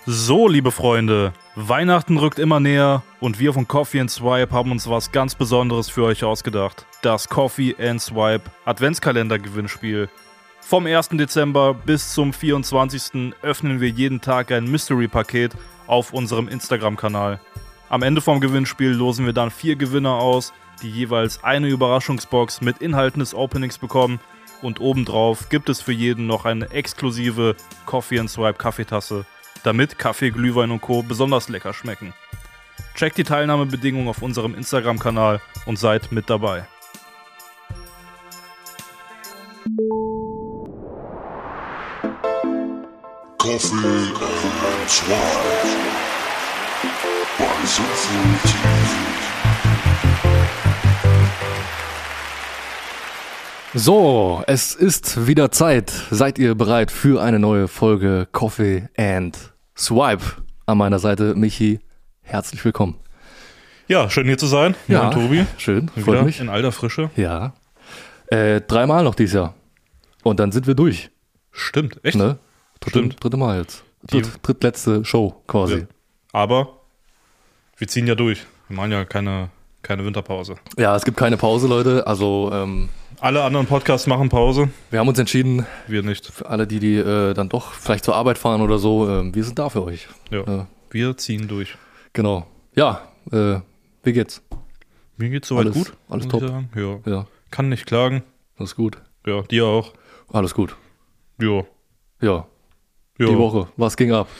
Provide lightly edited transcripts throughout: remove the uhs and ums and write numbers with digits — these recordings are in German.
So, liebe Freunde, Weihnachten rückt immer näher und wir von Coffee & Swipe haben uns was ganz Besonderes für euch ausgedacht. Das Coffee & Swipe Adventskalender-Gewinnspiel. Vom 1. Dezember bis zum 24. öffnen wir jeden Tag ein Mystery-Paket auf unserem Instagram-Kanal. Am Ende vom Gewinnspiel losen wir dann 4 Gewinner aus, die jeweils eine Überraschungsbox mit Inhalten des Openings bekommen. Und obendrauf gibt es für jeden noch eine exklusive Coffee & Swipe Kaffeetasse, damit Kaffee, Glühwein und Co. besonders lecker schmecken. Checkt die Teilnahmebedingungen auf unserem Instagram-Kanal und seid mit dabei. Coffee & Swipe bei Sinnvoll TV. So, es ist wieder Zeit. Seid ihr bereit für eine neue Folge Coffee & Swipe? An meiner Seite Michi, herzlich willkommen. Ja, schön hier zu sein. Ja, Moin, Tobi. Schön, freut Wieder mich. in alter Frische. Ja, 3-mal noch dieses Jahr. Und dann sind wir durch. Stimmt, echt? Ne? Stimmt. Dritte Mal jetzt. Die- Drittletzte Show quasi. Ja. Aber wir ziehen ja durch. Wir machen ja keine Winterpause. Ja, es gibt keine Pause, Leute. Also Alle anderen Podcasts machen Pause, wir haben uns entschieden, wir nicht. für alle, die dann doch vielleicht zur Arbeit fahren oder so, wir sind da für euch. Ja. Wir ziehen durch. Genau. Ja, wie geht's? Mir geht's soweit Alles- gut. alles muss top. ich sagen. Ja. Ja, Kann nicht klagen. alles gut. Ja, dir auch. Alles gut. Ja. Ja, Ja. die Woche. Was ging ab?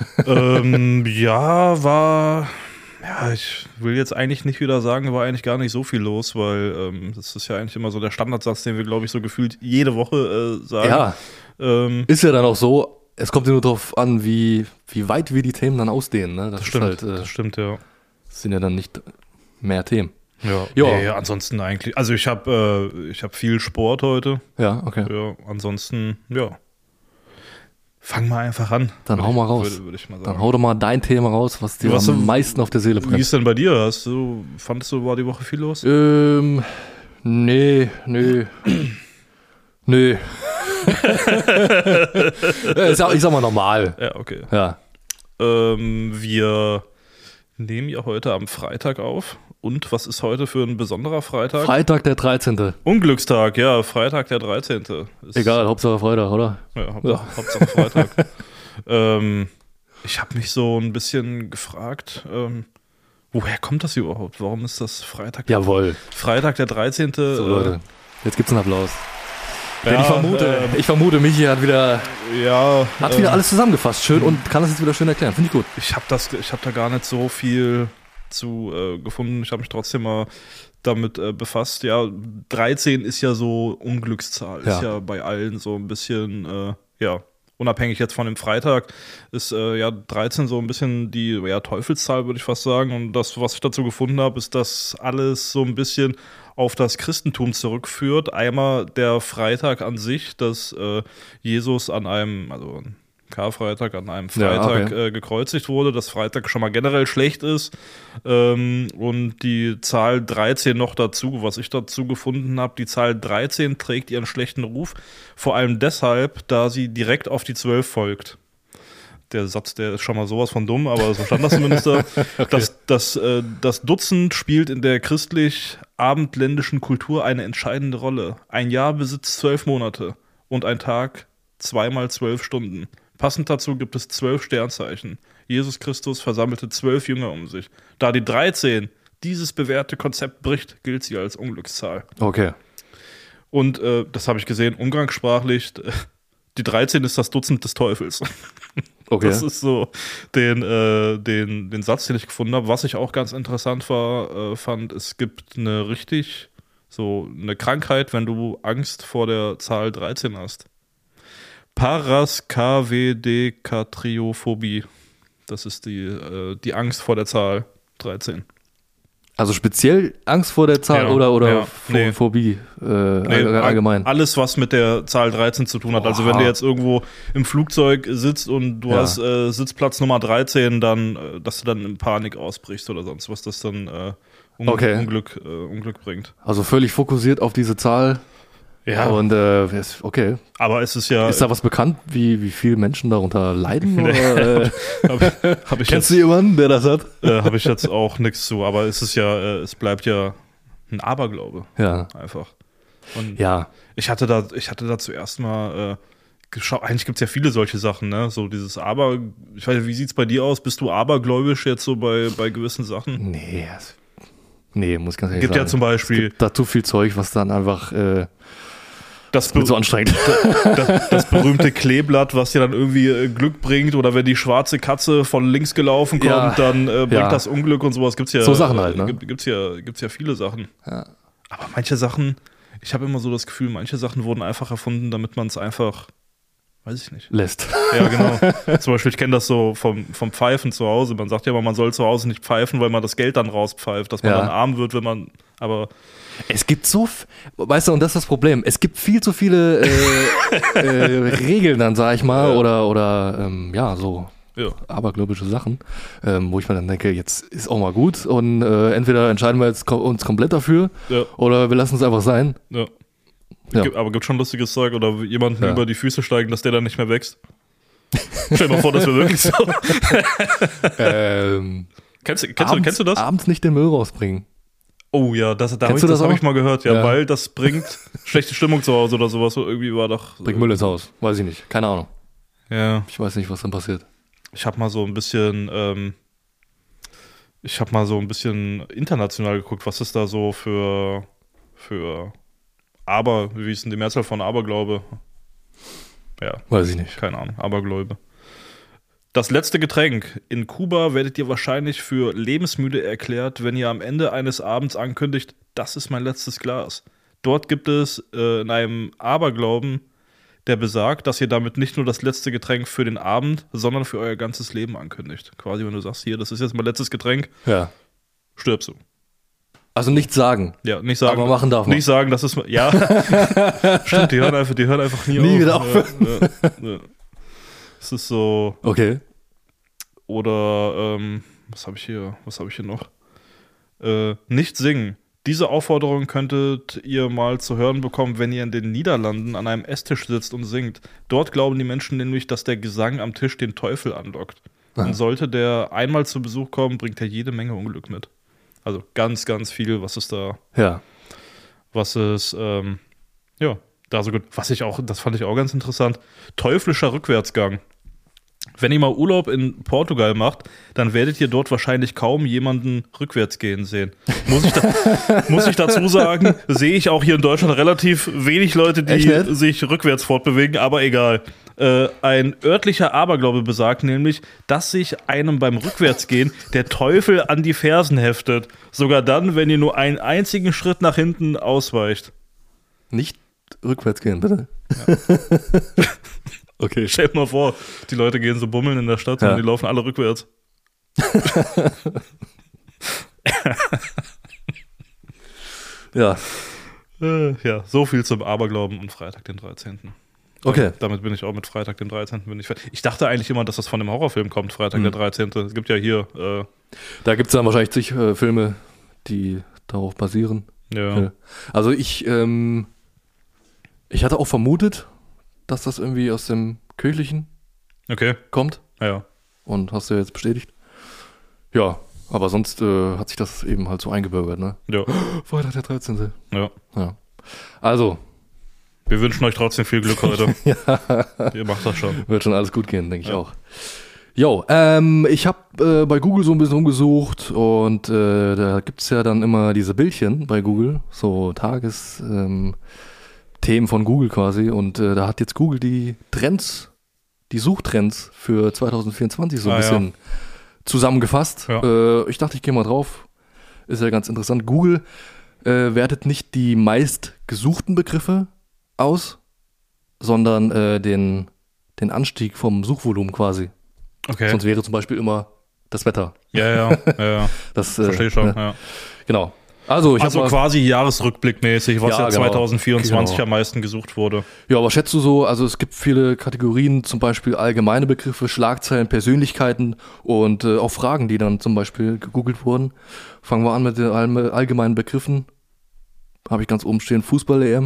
Ja, ich will jetzt eigentlich nicht wieder sagen, war eigentlich gar nicht so viel los, weil das ist ja eigentlich immer so der Standardsatz, den wir, glaube ich, so gefühlt jede Woche sagen. Ja, ist ja dann auch so, es kommt ja nur darauf an, wie weit wir die Themen dann ausdehnen. Ne? Das stimmt, ist halt, das stimmt, ja. das sind ja dann nicht mehr Themen. Ja, Ja. Nee, ansonsten eigentlich, also ich habe viel Sport heute, Ja, okay. ja, ansonsten, ja. Fang mal einfach an. Dann hau mal raus. Würde ich mal sagen. Dann hau doch mal dein Thema raus, was dir Was am du- meisten auf der Seele Wie brennt. ist denn bei dir? Fandest du, war die Woche viel los? Nee. Nö. Ich sag mal normal. Ja, okay. Ja. Wir nehmen ja heute am Freitag auf. Und was ist heute für ein besonderer Freitag? Freitag der 13. Unglückstag, ja, Freitag der 13. Ist, Egal, Hauptsache Freitag, oder? Ja, Hauptsache Freitag. Ich habe mich so ein bisschen gefragt, woher kommt das überhaupt? Warum ist das Freitag? Jawohl. Freitag der 13. So, Leute. Jetzt gibt's einen Applaus. Denn Ja, ich vermute, Michi hat wieder wieder alles zusammengefasst. Schön und kann das jetzt wieder schön erklären. Finde ich gut. Ich habe da gar nicht so viel zu gefunden. Ich habe mich trotzdem mal damit befasst. Ja, 13 ist ja so Unglückszahl. Ja. Ist ja bei allen so ein bisschen, unabhängig jetzt von dem Freitag, ist 13 so ein bisschen die Teufelszahl, würde ich fast sagen. Und das, was ich dazu gefunden habe, ist, dass alles so ein bisschen auf das Christentum zurückführt. Einmal der Freitag an sich, dass Jesus an einem, also Karfreitag, an einem Freitag gekreuzigt wurde, dass Freitag schon mal generell schlecht ist, und die Zahl 13 noch dazu, was ich dazu gefunden habe, die Zahl 13 trägt ihren schlechten Ruf, vor allem deshalb, da sie direkt auf die 12 folgt. Der Satz, der ist schon mal sowas von dumm, aber so stand das zumindest da. Okay. Das Dutzend spielt in der christlich-abendländischen Kultur eine entscheidende Rolle. Ein Jahr besitzt 12 Monate und ein Tag 2 mal 12 Stunden. Passend dazu gibt es 12 Sternzeichen. Jesus Christus versammelte 12 Jünger um sich. Da die 13 dieses bewährte Konzept bricht, gilt sie als Unglückszahl. Okay. Und das habe ich gesehen, umgangssprachlich, die 13 ist das Dutzend des Teufels. Okay. Das ist so den Satz, den ich gefunden habe. Was ich auch ganz interessant fand, es gibt eine Krankheit, wenn du Angst vor der Zahl 13 hast. Paraskavedekatriophobie. Das ist die Angst vor der Zahl 13. Also speziell Angst vor der Zahl Ja, oder ja, nee. Phobie allgemein? Alles, was mit der Zahl 13 zu tun hat. Also wenn du jetzt irgendwo im Flugzeug sitzt und du hast Sitzplatz Nummer 13, dann, dass du dann in Panik ausbrichst oder sonst was, das dann Unglück bringt. Also völlig fokussiert auf diese Zahl Ja. Und okay. Aber es ist ja. Ist da was bekannt, wie viele Menschen darunter leiden? Oder, hab ich kennst jetzt, du jemanden, der das hat? Habe ich jetzt auch nichts zu. Aber es ist ja, es bleibt ja ein Aberglaube. Ja. Einfach. Und Ja. ich hatte da zuerst mal geschaut. Eigentlich gibt es ja viele solche Sachen, ne? So dieses ich weiß nicht, wie sieht's bei dir aus? Bist du abergläubisch jetzt so bei gewissen Sachen? Nee, muss ich ganz ehrlich Gibt sagen. ja zum Beispiel Es gibt da zu viel Zeug, was dann einfach das, wird so anstrengend. das berühmte Kleeblatt, was dir dann irgendwie Glück bringt, oder wenn die schwarze Katze von links gelaufen kommt, Ja. dann bringt Ja. das Unglück und sowas. Gibt's ja So Sachen halt, ne? Gibt's ja viele Sachen. Ja. Aber manche Sachen, ich habe immer so das Gefühl, manche Sachen wurden einfach erfunden, damit man es einfach, weiß ich nicht. Lässt. Ja, genau. Zum Beispiel, ich kenne das so vom Pfeifen zu Hause. Man sagt ja immer, man soll zu Hause nicht pfeifen, weil man das Geld dann rauspfeift, dass man Ja. dann arm wird, wenn man, aber Es gibt weißt du, und das ist das Problem, es gibt viel zu viele Regeln dann, sag ich mal, Ja. oder ja, so ja. abergläubische Sachen, wo ich mir dann denke, jetzt ist auch mal gut und entweder entscheiden wir jetzt uns komplett dafür Ja. oder wir lassen es einfach sein. Ja. Ja. Aber gibt schon lustiges Zeug, oder jemanden Ja. über die Füße steigen, dass der dann nicht mehr wächst. Stell dir mal vor, das wäre wirklich so. Kennst du das? Abends nicht den Müll rausbringen. Oh ja, das Kennst du das habe auch? ich mal gehört, ja, Ja. weil das bringt schlechte Stimmung zu Hause oder sowas. Irgendwie war doch. Bring Müll ins Haus. Weiß ich nicht. Keine Ahnung. Ja. Ich weiß nicht, was dann passiert. Ich habe mal so ein bisschen international geguckt, was ist da so für wie ist denn die Mehrzahl von Aberglaube? Ja, Weiß ich nicht. keine Ahnung, Abergläube. Das letzte Getränk. In Kuba werdet ihr wahrscheinlich für lebensmüde erklärt, wenn ihr am Ende eines Abends ankündigt, das ist mein letztes Glas. Dort gibt es in einem Aberglauben, der besagt, dass ihr damit nicht nur das letzte Getränk für den Abend, sondern für euer ganzes Leben ankündigt. Quasi, wenn du sagst, hier, das ist jetzt mein letztes Getränk, Ja. stirbst du. Also nichts sagen. Ja, nicht sagen. Aber machen darf man. Nicht sagen, das ist. Ja. Stimmt, die hören einfach nie, Nie auf. wieder Ja. Es ist so. Okay. Oder, was habe ich hier noch? Nicht singen. Diese Aufforderung könntet ihr mal zu hören bekommen, wenn ihr in den Niederlanden an einem Esstisch sitzt und singt. Dort glauben die Menschen nämlich, dass der Gesang am Tisch den Teufel anlockt. Und sollte der einmal zu Besuch kommen, bringt er jede Menge Unglück mit. Also ganz, ganz viel, was es da, Ja. da so gut. Das fand ich auch ganz interessant. Teuflischer Rückwärtsgang. Wenn ihr mal Urlaub in Portugal macht, dann werdet ihr dort wahrscheinlich kaum jemanden rückwärts gehen sehen. Muss ich dazu sagen, sehe ich auch hier in Deutschland relativ wenig Leute, die Echt nicht? sich rückwärts fortbewegen, aber egal. Ein örtlicher Aberglaube besagt nämlich, dass sich einem beim Rückwärtsgehen der Teufel an die Fersen heftet. Sogar dann, wenn ihr nur einen einzigen Schritt nach hinten ausweicht. Nicht rückwärts gehen, bitte. Okay. Stell dir mal vor, die Leute gehen so bummeln in der Stadt Ja. und die laufen alle rückwärts. Ja. Ja, so viel zum Aberglauben und Freitag den 13. Okay. Damit bin ich auch mit Freitag den 13. bin ich fertig. Ich dachte eigentlich immer, dass das von dem Horrorfilm kommt, Freitag der 13. Es gibt ja hier, Da gibt es dann wahrscheinlich zig Filme, die darauf basieren. ja. Also ich hatte auch vermutet, dass das irgendwie aus dem Kirchlichen Okay, kommt. ja. Und hast du jetzt bestätigt. Ja, aber sonst hat sich das eben halt so eingebürgert, ne? Ja. Freitag der 13. Ja. Ja. Also, Wir wünschen euch trotzdem viel Glück heute. Ihr macht das schon. wird schon alles gut gehen, denke ich Ja. auch. Jo, ich habe bei Google so ein bisschen rumgesucht und da gibt es ja dann immer diese Bildchen bei Google, so Tagesthemen von Google quasi. Und da hat jetzt Google die Suchtrends für 2024 so ein Ah, bisschen zusammengefasst. Ja. Ich dachte, ich gehe mal drauf. Ist ja ganz interessant. Google wertet nicht die meistgesuchten Begriffe aus, sondern den Anstieg vom Suchvolumen quasi. Okay. Sonst wäre zum Beispiel immer das Wetter. Ja. Das Verstehe schon, ne? ja. Genau. Also, Also quasi jahresrückblickmäßig, was Ja, ja genau. 2024 Genau. am meisten gesucht wurde. Ja, was schätzt du so? Also es gibt viele Kategorien, zum Beispiel allgemeine Begriffe, Schlagzeilen, Persönlichkeiten und auch Fragen, die dann zum Beispiel gegoogelt wurden. Fangen wir an mit den allgemeinen Begriffen. Habe ich ganz oben stehen, Fußball-EM.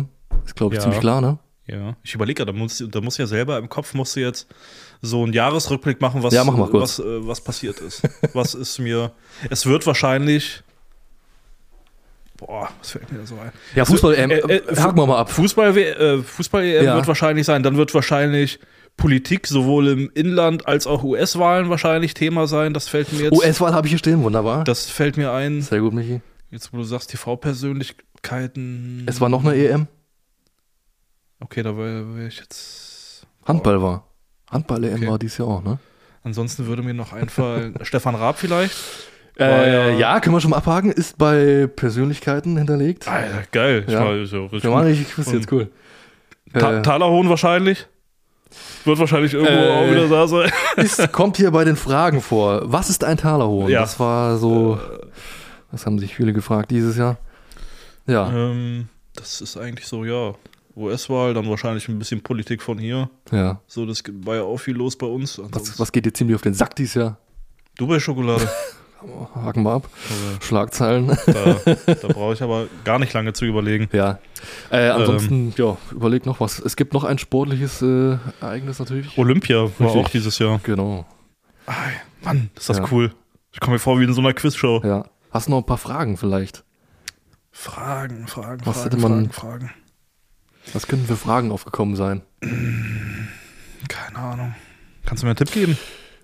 Ist, glaube ich, Ja. ziemlich klar, ne? Ja. Ich überlege, da muss ja selber im Kopf, musst du jetzt so einen Jahresrückblick machen, was, Ja, mach mal kurz. was passiert ist. Was ist mir. Es wird wahrscheinlich. Boah, was fällt mir da so ein? Ja, Fußball-EM, haken wir mal ab. Fußball-EM Ja. wird wahrscheinlich sein. Dann wird wahrscheinlich Politik sowohl im Inland als auch US-Wahlen wahrscheinlich Thema sein. Das fällt mir jetzt. US-Wahl habe ich hier stehen, wunderbar. Das fällt mir ein. Sehr gut, Michi. Jetzt, wo du sagst, TV-Persönlichkeiten. Es war noch eine EM. Okay, da wäre ich jetzt. Handball war. Handball-EM Okay. war dieses Jahr auch, ne? Ansonsten würde mir noch einfallen, Stefan Raab vielleicht. War Ja, können wir schon mal abhaken. Ist bei Persönlichkeiten hinterlegt. Alter, geil. Ja. Ich Ich wusste jetzt cool. Talerhohn wahrscheinlich. Wird wahrscheinlich irgendwo auch wieder da sein. Kommt hier bei den Fragen vor. Was ist ein Talerhohn? Ja. Das war so, das haben sich viele gefragt dieses Jahr. Ja, Das ist eigentlich so, ja. US-Wahl, dann wahrscheinlich ein bisschen Politik von hier. ja. So, das war ja auch viel los bei uns. Was geht dir ziemlich auf den Sack dieses Jahr? Dubai-Schokolade. Haken wir ab. Schlagzeilen. Da brauche ich aber gar nicht lange zu überlegen. Ja. Ansonsten, ja, überleg noch was. Es gibt noch ein sportliches Ereignis natürlich. Olympia war Richtig. auch dieses Jahr. Genau. Mann, ist das Ja. cool. Ich komme mir vor wie in so einer Quizshow. Ja. Hast du noch ein paar Fragen vielleicht? Fragen. Was hätte man- Fragen. Was könnten für Fragen aufgekommen sein? Keine Ahnung. Kannst du mir einen Tipp geben?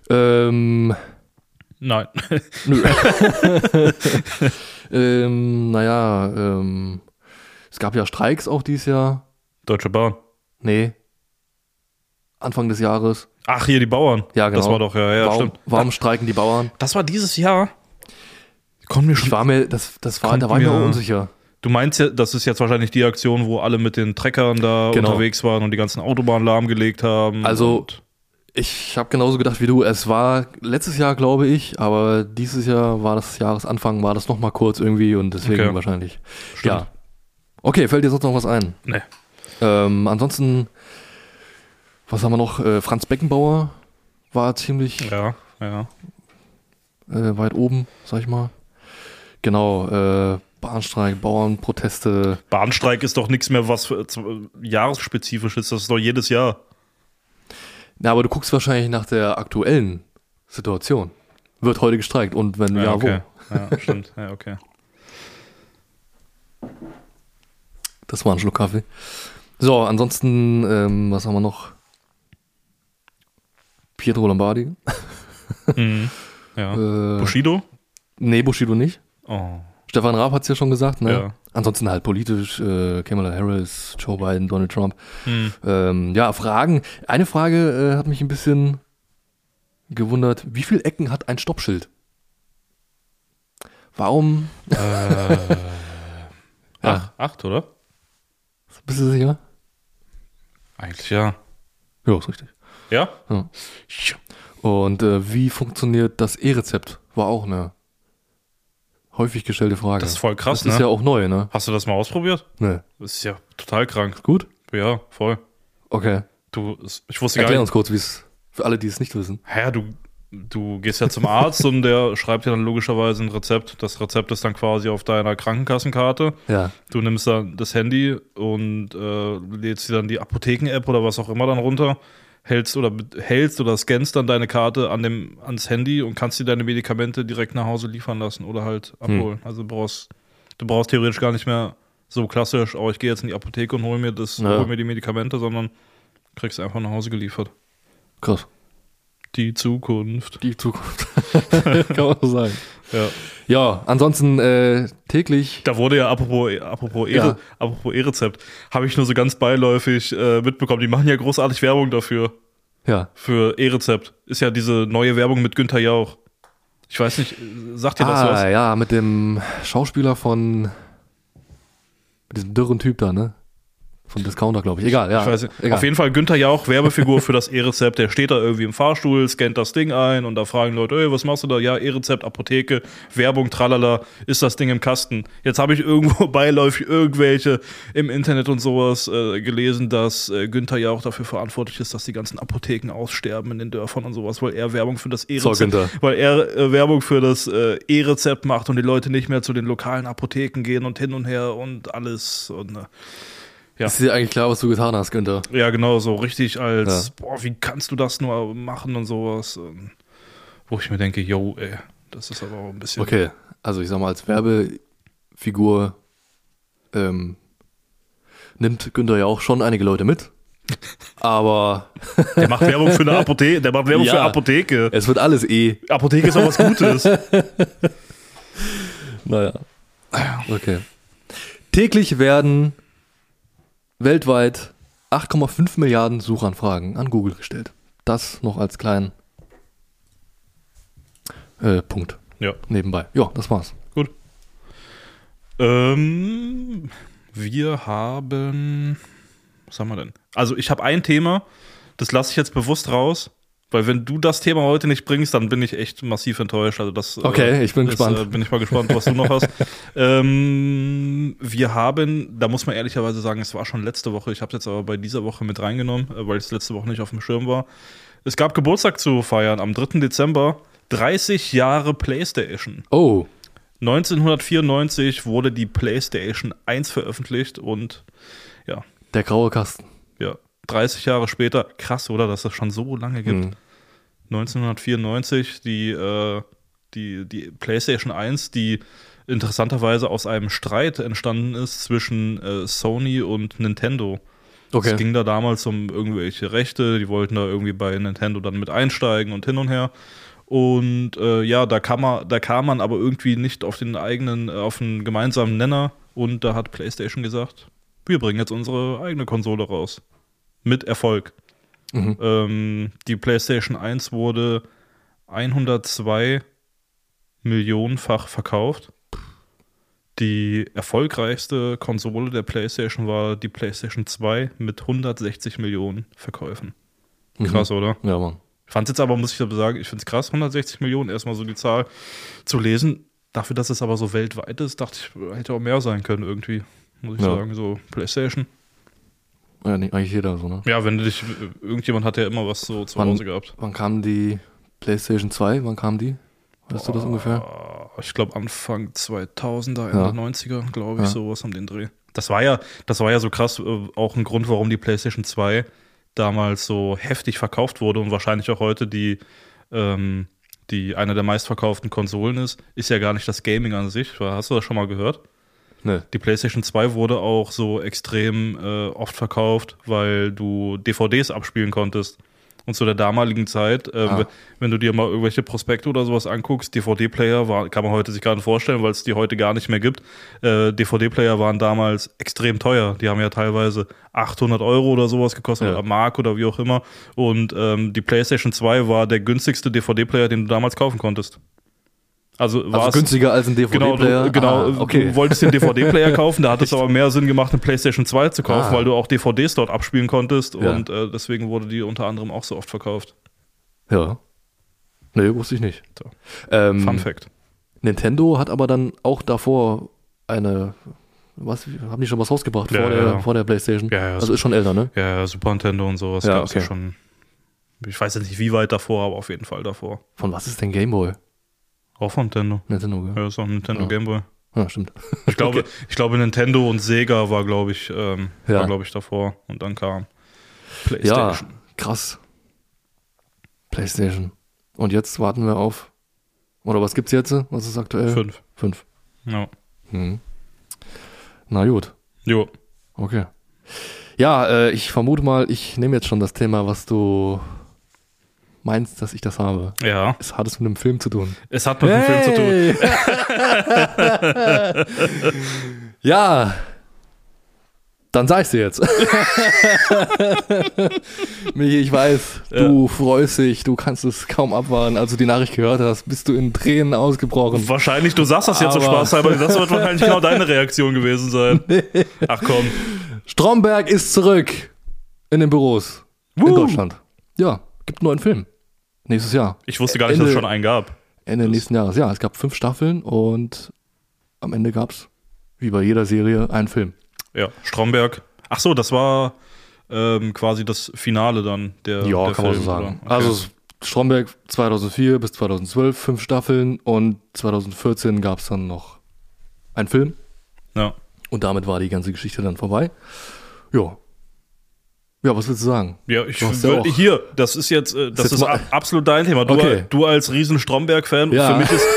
Nein. Nö. Es gab ja Streiks auch dieses Jahr. Deutsche Bahn. Nee. Anfang des Jahres. Ach, hier die Bauern. Ja, genau. Das war doch, ja, stimmt. Warum streiken die Bauern? Das war dieses Jahr. Konnten wir Ich war mir, da war ich Konnten mir wir- auch unsicher. Du meinst ja, das ist jetzt wahrscheinlich die Aktion, wo alle mit den Treckern da Genau. unterwegs waren und die ganzen Autobahnen lahmgelegt haben. Also, und Ich habe genauso gedacht wie du. Es war letztes Jahr, glaube ich, aber dieses Jahr war das Jahresanfang, war das nochmal kurz irgendwie und deswegen Okay. wahrscheinlich. Stimmt. Ja. Okay, fällt dir sonst noch was ein? Nee. Ansonsten, was haben wir noch? Franz Beckenbauer war ziemlich Ja. weit oben, sag ich mal. Genau, Bahnstreik, Bauernproteste. Bahnstreik ist doch nichts mehr, was jahresspezifisch ist. Das ist doch jedes Jahr. Na, aber du guckst wahrscheinlich nach der aktuellen Situation. Wird heute gestreikt und wenn ja, okay. wo? Ja, stimmt. Ja, okay. Das war ein Schluck Kaffee. So, ansonsten, was haben wir noch? Pietro Lombardi. Mhm. Ja. Äh, Bushido? Nee, Bushido nicht. Oh. Stefan Raab hat es ja schon gesagt, ne? Ja. Ansonsten halt politisch, Kamala Harris, Joe Biden, Donald Trump. Hm. Ja, Fragen. Eine Frage hat mich ein bisschen gewundert. Wie viele Ecken hat ein Stoppschild? Warum? Ja. Acht, oder? Bist du sicher? Eigentlich ja. Ja, ist richtig. Ja? Ja. Und wie funktioniert das E-Rezept? War auch eine häufig gestellte Frage. Das ist voll krass, Das ist ne? ja auch neu, ne? Hast du das mal ausprobiert? Ne. Das ist ja total krank. Gut? Ja, voll. Okay. Ich wusste gar Erklär nicht. uns kurz, wie es für alle, die es nicht wissen. Ja, du gehst ja zum Arzt und der schreibt dir dann logischerweise ein Rezept. Das Rezept ist dann quasi auf deiner Krankenkassenkarte. Ja. Du nimmst dann das Handy und lädst dir dann die Apotheken-App oder was auch immer dann runter, hältst oder scannst dann deine Karte ans Handy und kannst dir deine Medikamente direkt nach Hause liefern lassen oder halt abholen. Also du brauchst theoretisch gar nicht mehr so klassisch, ich gehe jetzt in die Apotheke und hol mir die Medikamente, sondern kriegst einfach nach Hause geliefert. Krass. Die Zukunft. Die Zukunft. Kann man so sagen. Ja. Ja, ansonsten täglich. Da wurde ja, apropos E-Rezept, habe ich nur so ganz beiläufig mitbekommen. Die machen ja großartig Werbung dafür. Ja. Für E-Rezept. Ist ja diese neue Werbung mit Günther Jauch. Ich weiß nicht, sagt dir das was? Ja, mit dem Schauspieler mit diesem dürren Typ da, ne? Von Discounter, glaube ich. Egal, ja. Ich weiß nicht. Egal. Auf jeden Fall Günther Jauch, Werbefigur für das E-Rezept. Der steht da irgendwie im Fahrstuhl, scannt das Ding ein und da fragen Leute, ey, was machst du da? Ja, E-Rezept, Apotheke, Werbung, tralala, ist das Ding im Kasten. Jetzt habe ich irgendwo beiläufig irgendwelche im Internet und sowas gelesen, dass Günther Jauch dafür verantwortlich ist, dass die ganzen Apotheken aussterben in den Dörfern und sowas, weil er Werbung für das E-Rezept, Werbung für das E-Rezept macht und die Leute nicht mehr zu den lokalen Apotheken gehen und hin und her und alles und Ja. Ist dir eigentlich klar, was du getan hast, Günther? Ja, genau, so richtig als, Ja. boah, wie kannst du das nur machen und sowas. Wo ich mir denke, yo, ey, das ist aber auch ein bisschen... Okay, also ich sag mal, als Werbefigur nimmt Günther ja auch schon einige Leute mit. Aber Der macht Werbung für eine Apotheke. Der macht Werbung Ja. für Apotheke. es wird alles Apotheke ist auch was Gutes. Naja. Okay. Täglich werden weltweit 8,5 Milliarden Suchanfragen an Google gestellt. Das noch als kleinen Punkt Ja, nebenbei. Ja, das war's. gut. Wir haben... Was haben wir denn? Also ich habe ein Thema, das lasse ich jetzt bewusst raus, weil wenn du das Thema heute nicht bringst, dann bin ich echt massiv enttäuscht. Also das, Okay, ich bin gespannt. Bin ich mal gespannt, was du noch hast. Wir haben, da muss man ehrlicherweise sagen, es war schon letzte Woche, ich habe es jetzt aber bei dieser Woche mit reingenommen, weil es letzte Woche nicht auf dem Schirm war. Es gab Geburtstag zu feiern am 3. Dezember, 30 Jahre PlayStation. Oh, 1994 wurde die PlayStation 1 veröffentlicht und ja, der graue Kasten. ja, 30 Jahre später, krass, oder, dass es schon so lange gibt. 1994 die PlayStation 1, die interessanterweise aus einem Streit entstanden ist zwischen Sony und Nintendo. Okay. Es ging da damals um irgendwelche Rechte, die wollten da irgendwie bei Nintendo dann mit einsteigen und hin und her. Und ja, da kam man aber irgendwie nicht auf den gemeinsamen Nenner und da hat PlayStation gesagt, wir bringen jetzt unsere eigene Konsole raus. Mit Erfolg. Die PlayStation 1 wurde 102 Millionenfach verkauft. Die erfolgreichste Konsole der PlayStation war die PlayStation 2 mit 160 Millionen Verkäufen. Krass, oder? Ja, Mann. Ich fand es jetzt aber, muss ich aber sagen, ich finde es krass, 160 Millionen, erstmal so die Zahl zu lesen. Dafür, dass es aber so weltweit ist, dachte ich, hätte auch mehr sein können irgendwie. Muss ich sagen, so PlayStation. Ja, nicht eigentlich jeder so, ne? Ja, irgendjemand hat ja immer was so zu Hause gehabt. Wann kam die PlayStation 2? Wann kam die? Weißt du das ungefähr? Ich glaube Anfang 2000er, Ja. Ende 90er, glaube ich, Ja. sowas um den Dreh. Das war ja so krass, auch ein Grund, warum die PlayStation 2 damals so heftig verkauft wurde und wahrscheinlich auch heute die eine der meistverkauften Konsolen ist ja gar nicht das Gaming an sich. Hast du das schon mal gehört? Ne. Die PlayStation 2 wurde auch so extrem oft verkauft, weil du DVDs abspielen konntest. Und zu der damaligen Zeit, wenn du dir mal irgendwelche Prospekte oder sowas anguckst, DVD-Player kann man heute sich gar nicht vorstellen, weil es die heute gar nicht mehr gibt. DVD-Player waren damals extrem teuer. Die haben ja teilweise 800 € oder sowas gekostet, oder Mark oder wie auch immer. Und die PlayStation 2 war der günstigste DVD-Player, den du damals kaufen konntest. Also günstiger als ein DVD-Player? Genau, okay. Du wolltest den DVD-Player kaufen, da hat es aber mehr Sinn gemacht, eine PlayStation 2 zu kaufen, weil du auch DVDs dort abspielen konntest und deswegen wurde die unter anderem auch so oft verkauft. Ja. Nee, wusste ich nicht. So. Fun Fact. Nintendo hat aber dann auch davor haben die schon was rausgebracht vor der PlayStation? Ja, also ist schon älter, ne? Ja, Super Nintendo und sowas Ja, gab es ja okay. schon. Ich weiß jetzt nicht, wie weit davor, aber auf jeden Fall davor. Von was ist denn Game Boy? Auch von Nintendo. Nintendo, gell? Ja, ist auch ein Nintendo Game Boy. Ja, stimmt. Ich glaube, Nintendo und Sega war, glaube ich, davor. Und dann kam Ja, PlayStation. krass. PlayStation. Und jetzt warten wir auf. Oder was gibt's jetzt? Was ist aktuell? 5. Ja. Na gut. Jo. Okay. Ja, ich vermute mal, ich nehme jetzt schon das Thema, was du meinst, dass ich das habe. Ja. Es hat es mit einem Film zu tun. Es hat mit dem Film zu tun. Ja. Dann sag ich dir jetzt. Michi, ich weiß, du freust dich, du kannst es kaum abwarten. Als du die Nachricht gehört hast, bist du in Tränen ausgebrochen. Wahrscheinlich, du sagst das jetzt so Aber- spaßhalber, das wird wahrscheinlich genau deine Reaktion gewesen sein. Ach komm. Stromberg ist zurück in den Büros in Deutschland. Ja, gibt einen neuen Film. Nächstes Jahr. Ich wusste gar nicht, dass es schon einen gab. Ende nächsten Jahres. Ja, es gab 5 Staffeln und am Ende gab es, wie bei jeder Serie, einen Film. Ja, Stromberg. Ach so, das war quasi das Finale dann der Ja, der kann man Film, so sagen. oder? Okay. Also Stromberg 2004 bis 2012, 5 Staffeln und 2014 gab es dann noch einen Film ja. und damit war die ganze Geschichte dann vorbei. Ja. Ja, was willst du sagen? Ja, ich Du hast ja auch- hier, das ist jetzt, das jetzt ist mal- absolut dein Thema. Okay. Du als riesen Stromberg-Fan, Ja. für mich ist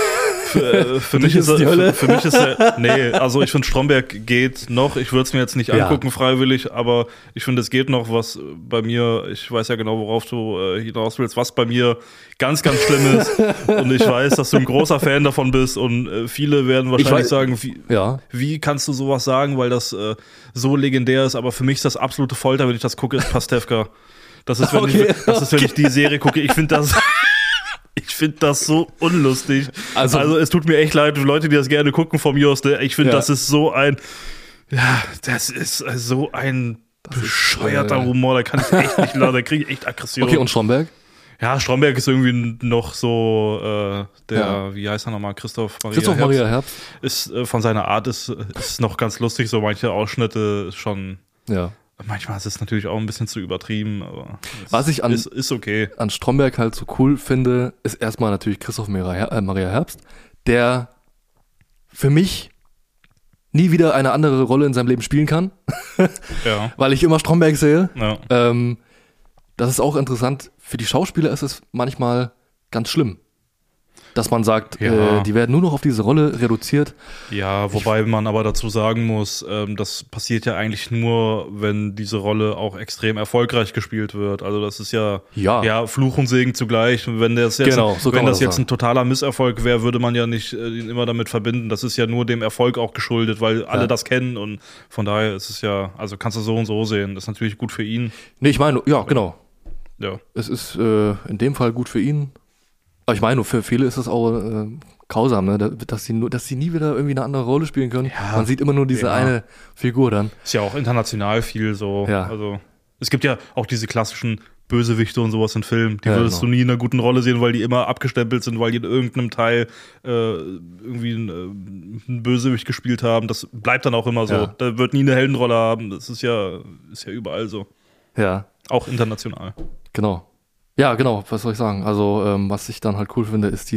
für mich dich ist die Hölle. Für mich ist nee, also ich finde Stromberg geht noch. Ich würde es mir jetzt nicht Ja. angucken freiwillig, aber ich finde es geht noch, was bei mir, ich weiß ja genau, worauf du hinaus willst, was bei mir ganz, ganz schlimm ist. Und ich weiß, dass du ein großer Fan davon bist und viele werden wahrscheinlich weiß- sagen, Ja. wie kannst du sowas sagen, weil das so legendär ist, aber für mich ist das absolute Folter, wenn ich das gucke, ist Pastewka. Das ist, wenn, Okay, wenn ich die Serie gucke. Ich finde das, ich finde das so unlustig. Also es tut mir echt leid, Leute, die das gerne gucken von mir aus. Ne? Ich finde, Ja. das ist so ein, ja, das ist so ein bescheuerter Humor. Da kann ich echt nicht lachen, da kriege ich echt Aggression. Okay, und Stromberg? Ja, Stromberg ist irgendwie noch so der, Ja. wie heißt er nochmal, Christoph Christoph Maria Herbst? ist von seiner Art ist noch ganz lustig, so manche Ausschnitte ist schon, Ja. manchmal ist es natürlich auch ein bisschen zu übertrieben, aber Was ich an- ist okay. An Stromberg halt so cool finde, ist erstmal natürlich Christoph Maria Herbst, der für mich nie wieder eine andere Rolle in seinem Leben spielen kann, Ja, weil ich immer Stromberg sehe. ja. Das ist auch interessant. Für die Schauspieler ist es manchmal ganz schlimm, dass man sagt, Ja. die werden nur noch auf diese Rolle reduziert. Ja, wobei man aber dazu sagen muss, das passiert ja eigentlich nur, wenn diese Rolle auch extrem erfolgreich gespielt wird. Also das ist ja, Ja. Fluch und Segen zugleich. Und wenn das jetzt, Genau, so kann wenn man das das jetzt sagen. ein totaler Misserfolg wäre, würde man ja nicht ihn immer damit verbinden. Das ist ja nur dem Erfolg auch geschuldet, weil alle das kennen. Und von daher ist es ja, also kannst du so und so sehen. Das ist natürlich gut für ihn. Nee, ich meine, ja, genau. Ja. Es ist in dem Fall gut für ihn. Aber ich meine, für viele ist es auch grausam, ne? dass sie nie wieder irgendwie eine andere Rolle spielen können. Ja. Man sieht immer nur diese Ja. eine Figur dann. Ist ja auch international viel so. Ja. Also es gibt ja auch diese klassischen Bösewichte und sowas in Filmen. Die Ja, würdest genau. du nie in einer guten Rolle sehen, weil die immer abgestempelt sind, weil die in irgendeinem Teil irgendwie einen Bösewicht gespielt haben. Das bleibt dann auch immer so. Ja. Da wird nie eine Heldenrolle haben. Das ist ja überall so. Ja, Auch international. genau. Ja, genau, was soll ich sagen? Also, was ich dann halt cool finde, ist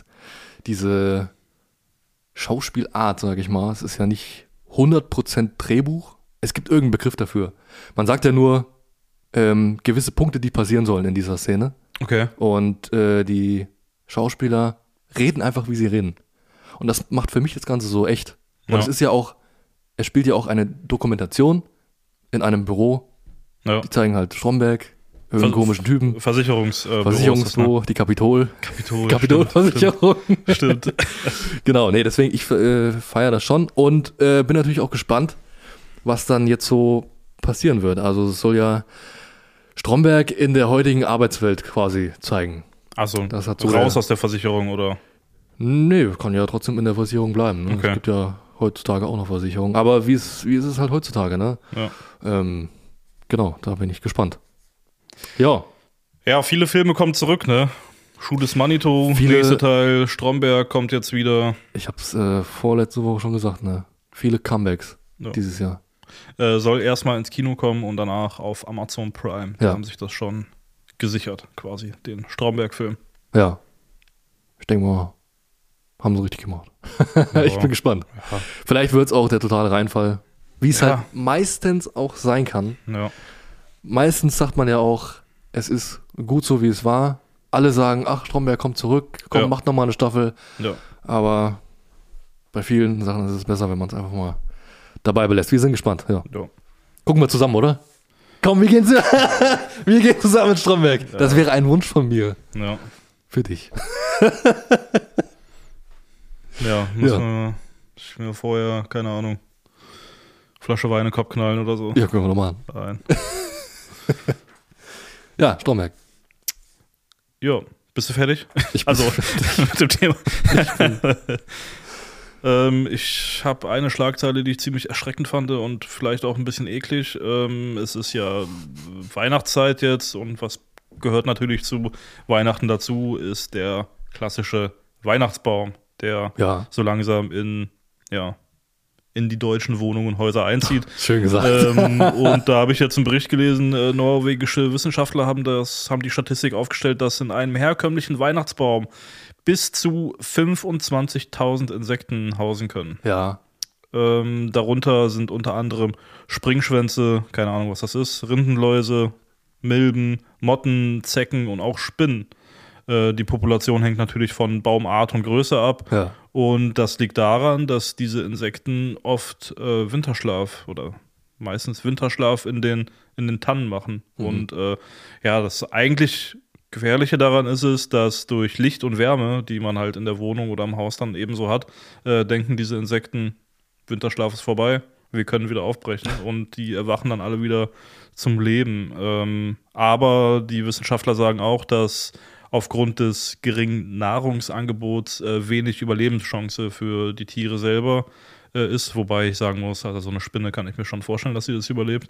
diese Schauspielart, sage ich mal. Es ist ja nicht 100% Drehbuch. Es gibt irgendeinen Begriff dafür. Man sagt ja nur gewisse Punkte, die passieren sollen in dieser Szene. Okay. Und die Schauspieler reden einfach, wie sie reden. Und das macht für mich das Ganze so echt. Und Ja. es ist ja auch, er spielt ja auch eine Dokumentation in einem Büro. Ja. Die zeigen halt Stromberg, irgendeinen komischen Typen. Versicherungsbüro, die Kapitol. Kapitolversicherung. Stimmt. Genau, nee, deswegen, ich feiere das schon und bin natürlich auch gespannt, was dann jetzt so passieren wird. Also es soll ja Stromberg in der heutigen Arbeitswelt quasi zeigen. Also Das hat so raus der- aus der Versicherung oder? Nee, kann ja trotzdem in der Versicherung bleiben. Ne? Okay. Es gibt ja heutzutage auch noch Versicherungen. Aber wie ist es halt heutzutage, ne? Ja. Genau, da bin ich gespannt. Ja, Ja, viele Filme kommen zurück, ne? Schuh des Manitou, Viele- nächster Teil, Stromberg kommt jetzt wieder. ich hab's vorletzte Woche schon gesagt, ne? Viele Comebacks Ja. dieses Jahr. Soll erstmal ins Kino kommen und danach auf Amazon Prime. Die Ja. haben sich das schon gesichert, quasi, den Stromberg-Film. Ja. Ich denke mal, haben sie richtig gemacht. Ich bin gespannt. Ja. Vielleicht wird's auch der totale Reinfall. Wie es Ja. halt meistens auch sein kann. Ja. Meistens sagt man ja auch, es ist gut so, wie es war. Alle sagen, ach, Stromberg kommt zurück, komm, Ja. macht nochmal eine Staffel. Ja. Aber bei vielen Sachen ist es besser, wenn man es einfach mal dabei belässt. Wir sind gespannt, ja. Ja. Gucken wir zusammen, oder? Komm, wir gehen, wir gehen zusammen mit Stromberg. Das wäre ein Wunsch von mir. Ja. Für dich. Ja, müssen wir vorher, keine Ahnung, Flasche Wein in den Kopf knallen oder so. Ja, können wir noch machen. Nein. Ja, Stromberg. Ja, bist du fertig? Ich bin Also, mit dem Thema. Ich habe eine Schlagzeile, die ich ziemlich erschreckend fand und vielleicht auch ein bisschen eklig. Es ist ja Weihnachtszeit jetzt und was gehört natürlich zu Weihnachten dazu, ist der klassische Weihnachtsbaum, der Ja. so langsam in die deutschen Wohnungen und Häuser einzieht. Schön gesagt. Und da habe ich jetzt einen Bericht gelesen, norwegische Wissenschaftler haben die Statistik aufgestellt, dass in einem herkömmlichen Weihnachtsbaum bis zu 25.000 Insekten hausen können. Ja. Darunter sind unter anderem Springschwänze, keine Ahnung, was das ist, Rindenläuse, Milben, Motten, Zecken und auch Spinnen. Die Population hängt natürlich von Baumart und Größe ab. Ja. Und das liegt daran, dass diese Insekten oft Winterschlaf oder meistens Winterschlaf in den Tannen machen. Und das eigentlich Gefährliche daran ist es, dass durch Licht und Wärme, die man halt in der Wohnung oder im Haus dann ebenso hat, denken diese Insekten, Winterschlaf ist vorbei, wir können wieder aufbrechen und die erwachen dann alle wieder zum Leben. Aber die Wissenschaftler sagen auch, dass aufgrund des geringen Nahrungsangebots wenig Überlebenschance für die Tiere selber ist, wobei ich sagen muss, also so eine Spinne kann ich mir schon vorstellen, dass sie das überlebt.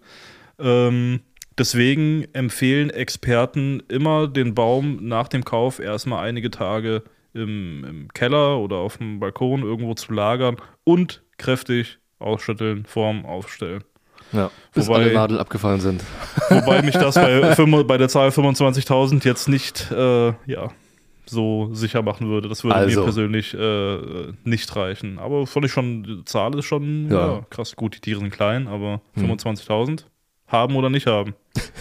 Deswegen empfehlen Experten immer, den Baum nach dem Kauf erstmal einige Tage im Keller oder auf dem Balkon irgendwo zu lagern und kräftig ausschütteln, vorm Aufstellen. Ja, bis alle Nadeln abgefallen sind. Wobei mich das bei der Zahl 25.000 jetzt nicht so sicher machen würde. Das würde mir persönlich nicht reichen. Aber fand ich schon, die Zahl ist schon krass. Gut, die Tiere sind klein, aber 25.000 haben oder nicht haben.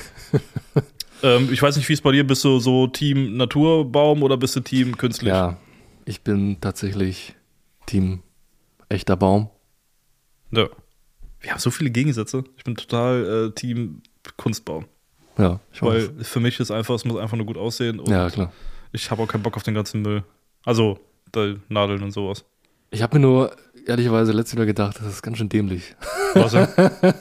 Ich weiß nicht, wie es bei dir, bist du so Team Naturbaum oder bist du Team künstlich? Ja, ich bin tatsächlich Team echter Baum. Ja. Wir haben so viele Gegensätze. Ich bin total Team Kunstbaum. Ja, ich weiß. Weil für mich ist einfach, es muss einfach nur gut aussehen. Und ja, klar. Ich habe auch keinen Bock auf den ganzen Müll. Also, Nadeln und sowas. Ich habe mir nur ehrlicherweise letztes Jahr gedacht, das ist ganz schön dämlich. Was denn?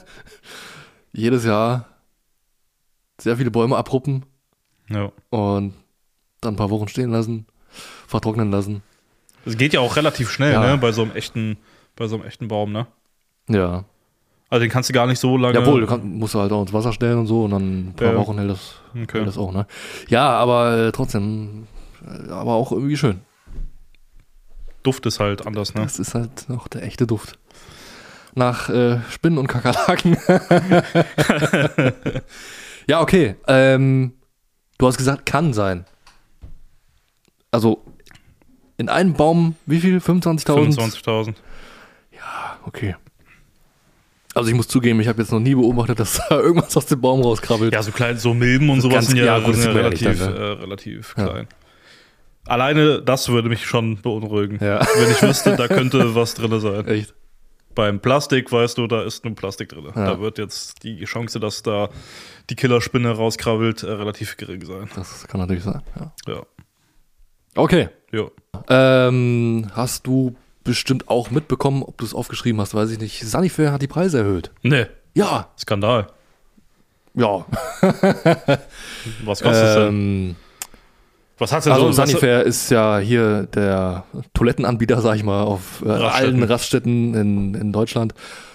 Jedes Jahr sehr viele Bäume abruppen. Ja. Und dann ein paar Wochen stehen lassen, vertrocknen lassen. Es geht ja auch relativ schnell, ne? Bei so einem echten Baum, ne? Ja. Also den kannst du gar nicht so lange. Jawohl, musst du halt auch ins Wasser stellen und so und dann ein paar Wochen hält das auch, ne? Ja, aber trotzdem, aber auch irgendwie schön. Duft ist halt anders, ne? Das ist halt noch der echte Duft. Nach Spinnen und Kakerlaken. Ja, okay. Du hast gesagt, kann sein. Also in einem Baum, wie viel? 25.000? 25.000. Ja, okay. Also ich muss zugeben, ich habe jetzt noch nie beobachtet, dass da irgendwas aus dem Baum rauskrabbelt. Ja, so klein, so Milben und sowas sind relativ klein. Alleine das würde mich schon beunruhigen. Ja. Wenn ich wüsste, da könnte was drin sein. Echt? Beim Plastik, weißt du, da ist nur Plastik drin. Ja. Da wird jetzt die Chance, dass da die Killerspinne rauskrabbelt, relativ gering sein. Das kann natürlich sein, ja. Okay. Ja. Hast du bestimmt auch mitbekommen, ob du es aufgeschrieben hast, weiß ich nicht. Sanifair hat die Preise erhöht. Nee. Ja. Skandal. Ja. Was kostet es denn? Was hat's denn also Sanifair ist ja hier der Toilettenanbieter, sag ich mal, auf allen Raststätten in Deutschland.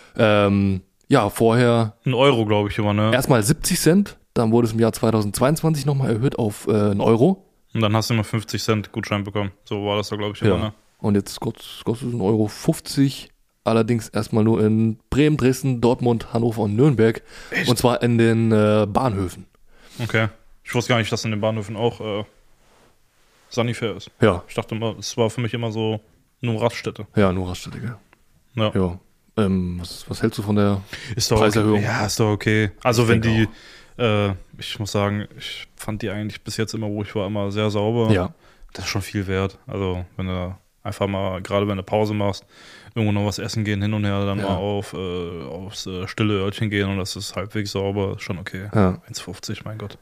Ja, vorher 1 Euro, glaube ich immer, ne? Erstmal 70 Cent, dann wurde es im Jahr 2022 nochmal erhöht auf 1 Euro. Und dann hast du immer 50 Cent Gutschein bekommen. So war das da, glaube ich, immer, ne? Und jetzt kostet es 1,50 Euro. Allerdings erstmal nur in Bremen, Dresden, Dortmund, Hannover und Nürnberg. Echt? Und zwar in den Bahnhöfen. Okay. Ich wusste gar nicht, dass in den Bahnhöfen auch Sanifair ist. Ja. Ich dachte immer, es war für mich immer so nur Raststätte. Ja, nur Raststätte, ja. Ja. Was hältst du von der Preiserhöhung? Okay. Ja, ist doch okay. Also wenn die, ich muss sagen, ich fand die eigentlich bis jetzt immer, wo ich war, immer sehr sauber. Ja. Das ist schon viel wert. Also wenn du einfach mal, gerade wenn du Pause machst, irgendwo noch was essen gehen, hin und her, dann mal aufs stille Örtchen gehen und das ist halbwegs sauber, ist schon okay. Ja. 1,50, mein Gott.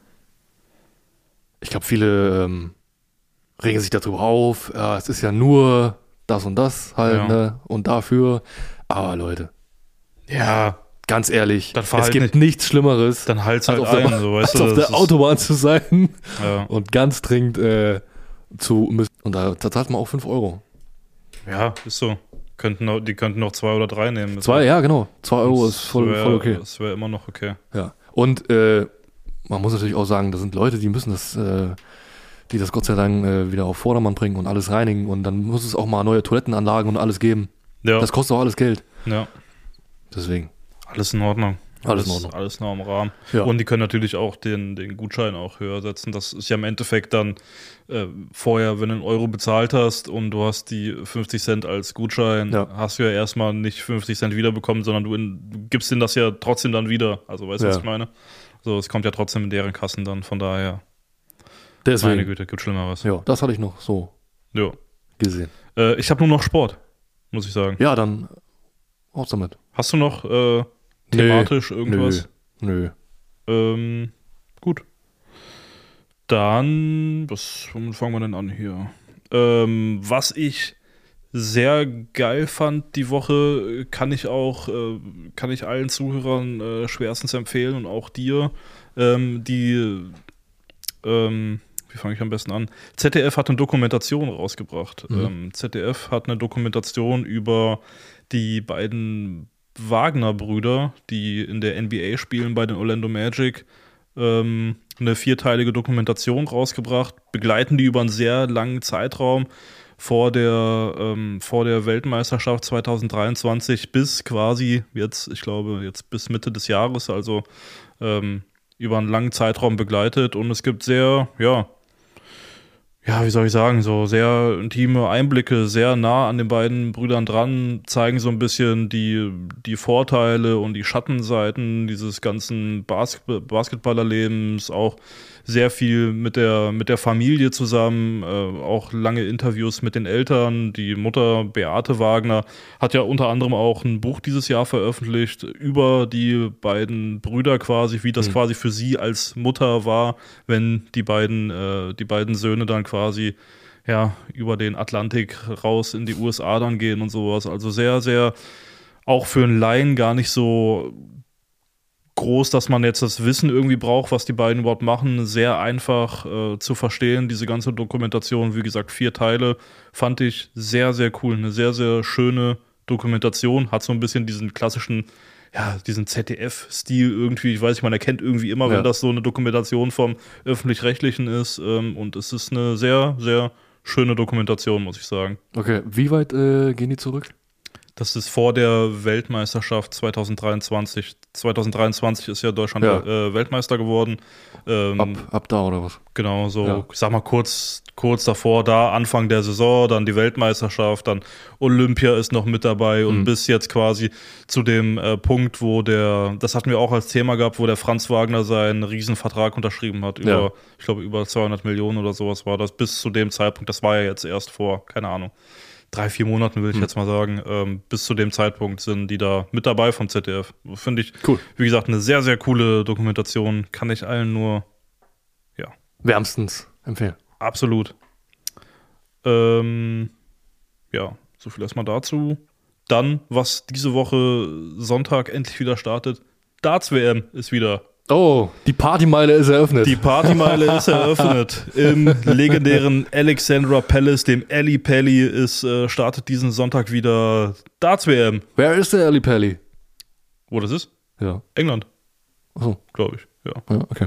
Ich glaube, viele regen sich darüber auf, es ist ja nur das und das halt, ne? Und dafür. Aber Leute. Ja. Ganz ehrlich, es gibt halt nichts Schlimmeres, dann halt's halt ein, so, weißt als du, auf der Autobahn zu sein ja. und ganz dringend zu müssen. Und da zahlt man auch 5 Euro. Ja, ist so. Die könnten noch 2 oder 3 nehmen. 2, ja, genau. 2 Euro ist voll okay. Das wäre immer noch okay. Ja. Und man muss natürlich auch sagen, da sind Leute, die müssen die das Gott sei Dank wieder auf Vordermann bringen und alles reinigen. Und dann muss es auch mal neue Toilettenanlagen und alles geben. Ja. Das kostet auch alles Geld. Ja. Deswegen. Alles in Ordnung. Alles in Ordnung. Alles noch im Rahmen. Ja. Und die können natürlich auch den Gutschein auch höher setzen. Das ist ja im Endeffekt dann vorher, wenn du einen Euro bezahlt hast und du hast die 50 Cent als Gutschein, hast du ja erstmal nicht 50 Cent wiederbekommen, sondern du gibst denen das ja trotzdem dann wieder. Also weißt du, was ich meine? So, es kommt ja trotzdem in deren Kassen dann, von daher. Deswegen. Meine Güte, gibt Schlimmeres. Ja, das hatte ich noch so gesehen. Ich habe nur noch Sport, muss ich sagen. Ja, dann raus damit. Hast du noch thematisch irgendwas? Nö. Gut. Dann, womit fangen wir denn an hier? Was ich sehr geil fand die Woche, kann ich allen Zuhörern schwerstens empfehlen und auch dir. Wie fange ich am besten an? ZDF hat eine Dokumentation rausgebracht. ZDF hat eine Dokumentation über die beiden Wagner-Brüder, die in der NBA spielen bei den Orlando Magic, eine 4-teilige Dokumentation rausgebracht, begleiten die über einen sehr langen Zeitraum vor der Weltmeisterschaft 2023 bis quasi jetzt bis Mitte des Jahres, also über einen langen Zeitraum begleitet, und es gibt sehr, wie soll ich sagen, so sehr intime Einblicke, sehr nah an den beiden Brüdern dran, zeigen so ein bisschen die Vorteile und die Schattenseiten dieses ganzen Basketballerlebens, auch sehr viel mit der Familie zusammen, auch lange Interviews mit den Eltern. Die Mutter Beate Wagner hat ja unter anderem auch ein Buch dieses Jahr veröffentlicht über die beiden Brüder quasi, wie das quasi für sie als Mutter war, wenn die beiden Söhne dann quasi über den Atlantik raus in die USA dann gehen und sowas. Also sehr, sehr, auch für einen Laien gar nicht so groß, dass man jetzt das Wissen irgendwie braucht, was die beiden überhaupt machen. Sehr einfach zu verstehen, diese ganze Dokumentation. Wie gesagt, 4 Teile, fand ich sehr, sehr cool. Eine sehr, sehr schöne Dokumentation. Hat so ein bisschen diesen klassischen, diesen ZDF-Stil irgendwie. Ich weiß nicht, man erkennt irgendwie immer, wenn das so eine Dokumentation vom Öffentlich-Rechtlichen ist. Und es ist eine sehr, sehr schöne Dokumentation, muss ich sagen. Okay, wie weit gehen die zurück? Das ist vor der Weltmeisterschaft 2023. 2023 ist ja Deutschland Weltmeister geworden. Ab da oder was? Genau, so, ich sag mal kurz davor, da Anfang der Saison, dann die Weltmeisterschaft, dann Olympia ist noch mit dabei und bis jetzt quasi zu dem Punkt, wo das hatten wir auch als Thema gehabt, wo der Franz Wagner seinen Riesenvertrag unterschrieben hat, ich glaube über 200 Millionen oder sowas war das, bis zu dem Zeitpunkt, das war ja jetzt erst vor, keine Ahnung, 3-4 Monaten, will ich jetzt mal sagen. Bis zu dem Zeitpunkt sind die da mit dabei vom ZDF. Finde ich, cool. Wie gesagt, eine sehr, sehr coole Dokumentation. Kann ich allen nur, wärmstens empfehlen. Absolut. So viel erstmal dazu. Dann, was diese Woche Sonntag endlich wieder startet, Darts-WM ist wieder. Oh, die Partymeile ist eröffnet. Die Partymeile ist eröffnet. Im legendären Alexandra Palace, dem Ali Pally, startet diesen Sonntag wieder Darts-WM. Wer ist der Ali Pally? Wo das ist? Ja. England. Achso. Glaube ich, Ja, okay.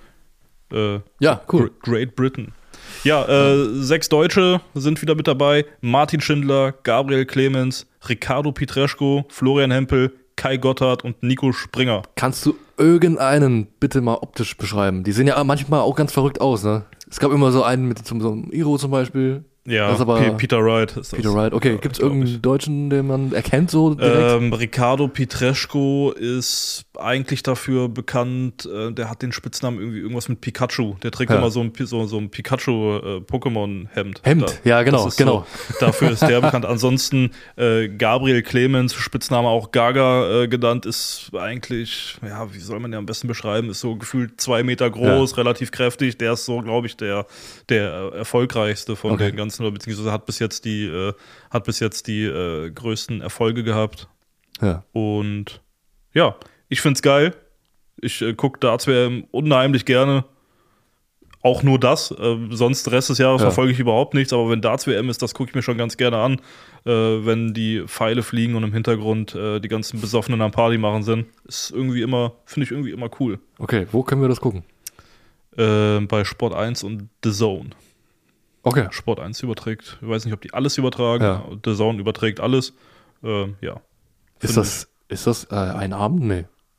Cool. Great Britain. 6 Deutsche sind wieder mit dabei. Martin Schindler, Gabriel Clemens, Ricardo Pietreczko, Florian Hempel, Kai Gotthard und Nico Springer. Kannst du irgendeinen bitte mal optisch beschreiben? Die sehen ja manchmal auch ganz verrückt aus, ne? Es gab immer so einen mit so einem Iro zum Beispiel. Ja, das ist aber Peter Wright ist das. Peter Wright, okay. Gibt es irgendeinen Deutschen, den man erkennt so direkt? Ricardo Pietreczko ist eigentlich dafür bekannt, der hat den Spitznamen irgendwie irgendwas mit Pikachu. Der trägt immer so ein Pikachu-Pokémon-Hemd. Ja, genau. So, dafür ist der bekannt. Ansonsten Gabriel Clemens, Spitzname auch Gaga genannt, ist eigentlich, wie soll man den am besten beschreiben, ist so gefühlt 2 Meter groß, relativ kräftig. Der ist so, glaube ich, der erfolgreichste von den ganzen, oder beziehungsweise hat bis jetzt die größten Erfolge gehabt. Ja. Und ich find's geil. Ich gucke Darts-WM unheimlich gerne. Auch nur das. Sonst den Rest des Jahres verfolge ich überhaupt nichts. Aber wenn Darts-WM ist, das gucke ich mir schon ganz gerne an. Wenn die Pfeile fliegen und im Hintergrund die ganzen Besoffenen am Party machen sind. Ist finde ich irgendwie immer cool. Okay, wo können wir das gucken? Bei Sport 1 und The Zone. Okay. Sport 1 überträgt. Ich weiß nicht, ob die alles übertragen. The Zone überträgt alles. Ist das ein Abend? Nee.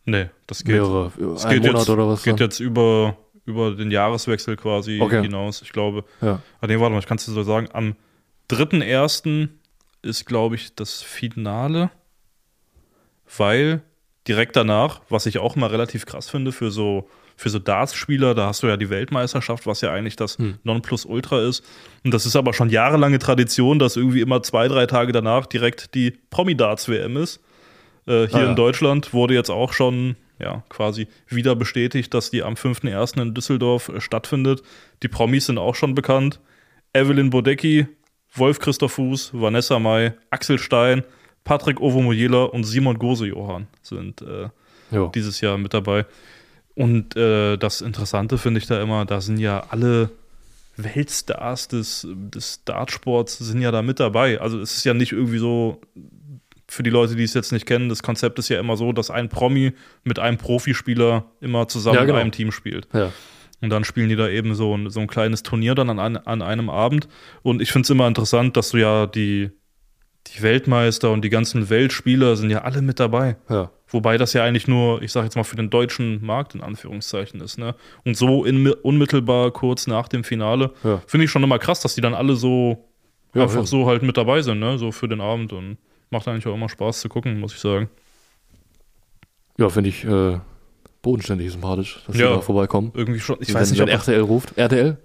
Nee, das geht. Mehrere, Es einen geht Monat jetzt, oder was? geht dann? jetzt über den Jahreswechsel quasi Okay. hinaus. Ich glaube, Ja. nee, warte mal, ich kann es dir so sagen, am 3.1. ist, glaube ich, das Finale, weil direkt danach, was ich auch mal relativ krass finde für so Darts-Spieler, da hast du ja die Weltmeisterschaft, was ja eigentlich das Nonplusultra ist. Und das ist aber schon jahrelange Tradition, dass irgendwie immer 2-3 Tage danach direkt die Promi-Darts-WM ist. Hier in Deutschland wurde jetzt auch schon quasi wieder bestätigt, dass die am 5.1. in Düsseldorf stattfindet. Die Promis sind auch schon bekannt. Evelyn Bodecki, Wolf-Christoph Fuß, Vanessa Mai, Axel Stein, Patrick Ovomoyela und Simon Gose-Johann sind dieses Jahr mit dabei. Und das Interessante finde ich da immer, da sind ja alle Weltstars des Dartsports sind ja da mit dabei. Also es ist ja nicht irgendwie so, für die Leute, die es jetzt nicht kennen, das Konzept ist ja immer so, dass ein Promi mit einem Profispieler immer zusammen in einem Team spielt. Ja. Und dann spielen die da eben so ein kleines Turnier dann an einem Abend. Und ich finde es immer interessant, dass du ja die Weltmeister und die ganzen Weltspieler sind ja alle mit dabei. Ja. Wobei das ja eigentlich nur, ich sage jetzt mal, für den deutschen Markt in Anführungszeichen ist. Ne? Und so unmittelbar kurz nach dem Finale finde ich schon immer krass, dass die dann alle so einfach so halt mit dabei sind, ne? So für den Abend. Und macht eigentlich auch immer Spaß zu gucken, muss ich sagen. Ja, finde ich bodenständig sympathisch, dass die da vorbeikommen. Irgendwie schon. Ich Wenn- weiß nicht, wenn ob RTL ruft. RTL?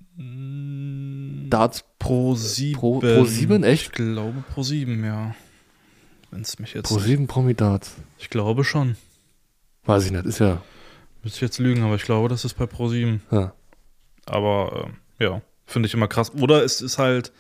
Darts Pro7. Pro7, echt? Ich glaube Pro7, ja. Wenn es mich jetzt. Pro7 Promi Darts. Ich glaube schon. Weiß ich nicht, ist ja. Müsste ich jetzt lügen, aber ich glaube, das ist bei Pro7. Ja. Aber finde ich immer krass. Oder es ist halt,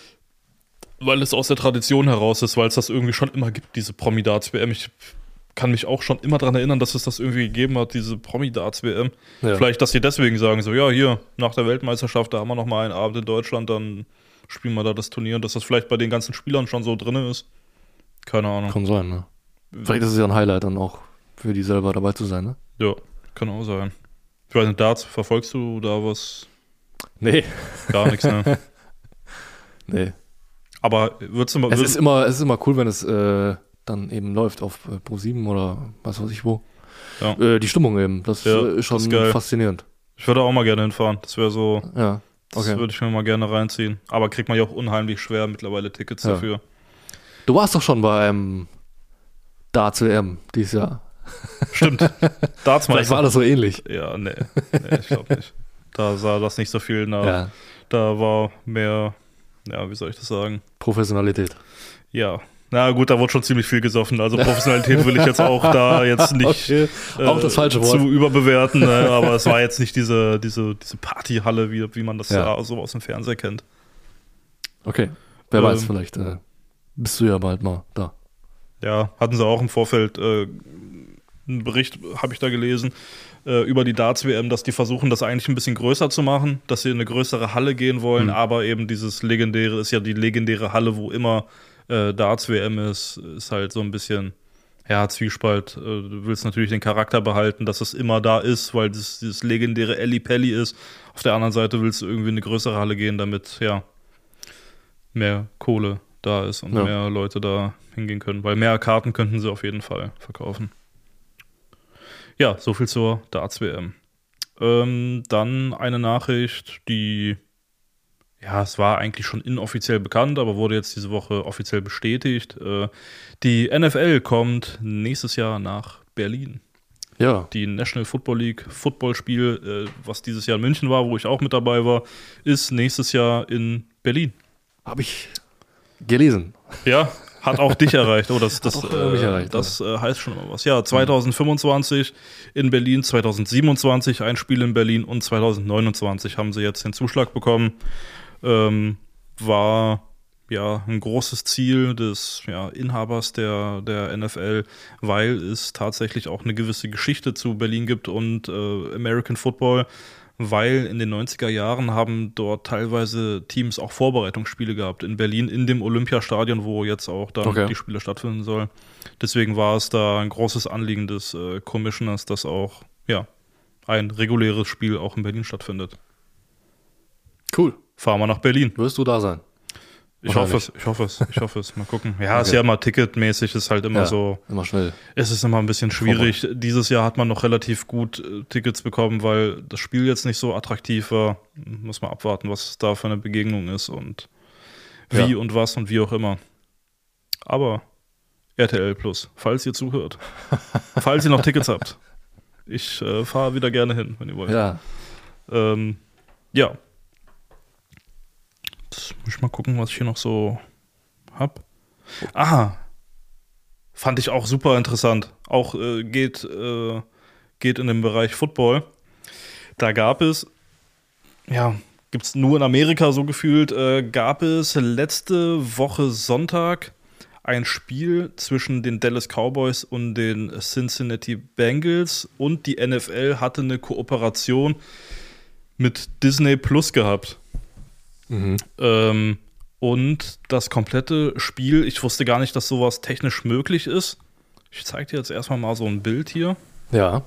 weil es aus der Tradition heraus ist, weil es das irgendwie schon immer gibt, diese Promi-Darts-WM. Ich kann mich auch schon immer daran erinnern, dass es das irgendwie gegeben hat, diese Promi-Darts-WM. Ja. Vielleicht, dass sie deswegen sagen, so, ja, hier, nach der Weltmeisterschaft, da haben wir noch mal einen Abend in Deutschland, dann spielen wir da das Turnier. Und dass das vielleicht bei den ganzen Spielern schon so drin ist. Keine Ahnung. Kann sein, ne? Vielleicht ist es ja ein Highlight dann auch für die selber dabei zu sein, ne? Ja, kann auch sein. Ich weiß nicht, Darts, verfolgst du da was? Nee. Gar nichts, ne? Nee. Aber würdest du mal. Es ist immer cool, wenn es dann eben läuft auf Pro7 oder was weiß ich wo. Ja. Die Stimmung eben, das ist schon das ist geil. faszinierend. Ich würde auch mal gerne hinfahren. Das wäre so. Ja, Das okay. würde ich mir mal gerne reinziehen. Aber kriegt man ja auch unheimlich schwer mittlerweile Tickets Ja. dafür. Du warst doch schon bei einem Darts WM dieses Jahr. Stimmt. Darts Vielleicht war das so ähnlich. Ja, nee ich glaube nicht. Da sah das nicht so viel nach. Ja. Da war mehr, wie soll ich das sagen? Professionalität. Ja. Na gut, da wurde schon ziemlich viel gesoffen. Also Professionalität will ich jetzt auch da jetzt nicht Okay. Auch das falsche Wort. zu überbewerten. Ne? Aber es war jetzt nicht diese Partyhalle, wie man das so aus dem Fernseher kennt. Okay. Wer weiß, vielleicht bist du ja bald mal da. Ja, hatten sie auch im Vorfeld einen Bericht, habe ich da gelesen, über die Darts-WM, dass die versuchen, das eigentlich ein bisschen größer zu machen, dass sie in eine größere Halle gehen wollen, aber eben dieses legendäre, ist ja die legendäre Halle, wo immer Darts-WM ist halt so ein bisschen, Zwiespalt. Du willst natürlich den Charakter behalten, dass es immer da ist, weil dieses legendäre Elli Pelli ist. Auf der anderen Seite willst du irgendwie in eine größere Halle gehen, damit, mehr Kohle da ist und mehr Leute da hingehen können, weil mehr Karten könnten sie auf jeden Fall verkaufen. Ja, soviel zur Darts-WM. Dann eine Nachricht, die, es war eigentlich schon inoffiziell bekannt, aber wurde jetzt diese Woche offiziell bestätigt. Die NFL kommt nächstes Jahr nach Berlin. Ja. Die National Football League Footballspiel, was dieses Jahr in München war, wo ich auch mit dabei war, ist nächstes Jahr in Berlin. Habe ich gelesen. Ja, hat auch dich erreicht. Oh, das mich erreicht, heißt schon mal was. Ja, 2025 in Berlin, 2027 ein Spiel in Berlin und 2029 haben sie jetzt den Zuschlag bekommen. War ein großes Ziel des Inhabers der NFL, weil es tatsächlich auch eine gewisse Geschichte zu Berlin gibt und American Football, weil in den 90er Jahren haben dort teilweise Teams auch Vorbereitungsspiele gehabt in Berlin, in dem Olympiastadion, wo jetzt auch dann die Spiele stattfinden sollen. Deswegen war es da ein großes Anliegen des Commissioners, dass auch ein reguläres Spiel auch in Berlin stattfindet. Cool. Fahren wir nach Berlin. Wirst du da sein? Ich hoffe es. Mal gucken. Ja, ist ja immer ticketmäßig, ist halt immer so. Immer schnell. Es ist immer ein bisschen schwierig. Dieses Jahr hat man noch relativ gut Tickets bekommen, weil das Spiel jetzt nicht so attraktiv war. Muss man abwarten, was da für eine Begegnung ist und wie und was und wie auch immer. Aber RTL Plus, falls ihr zuhört, falls ihr noch Tickets habt, ich fahre wieder gerne hin, wenn ihr wollt. Ja. Ja. Jetzt muss ich mal gucken, was ich hier noch so hab. Fand ich auch super interessant. Auch geht in den Bereich Football. Da gab es, gibt es nur in Amerika so gefühlt, gab es letzte Woche Sonntag ein Spiel zwischen den Dallas Cowboys und den Cincinnati Bengals und die NFL hatte eine Kooperation mit Disney Plus gehabt. Und das komplette Spiel, ich wusste gar nicht, dass sowas technisch möglich ist. Ich zeige dir jetzt erstmal mal so ein Bild hier. Ja.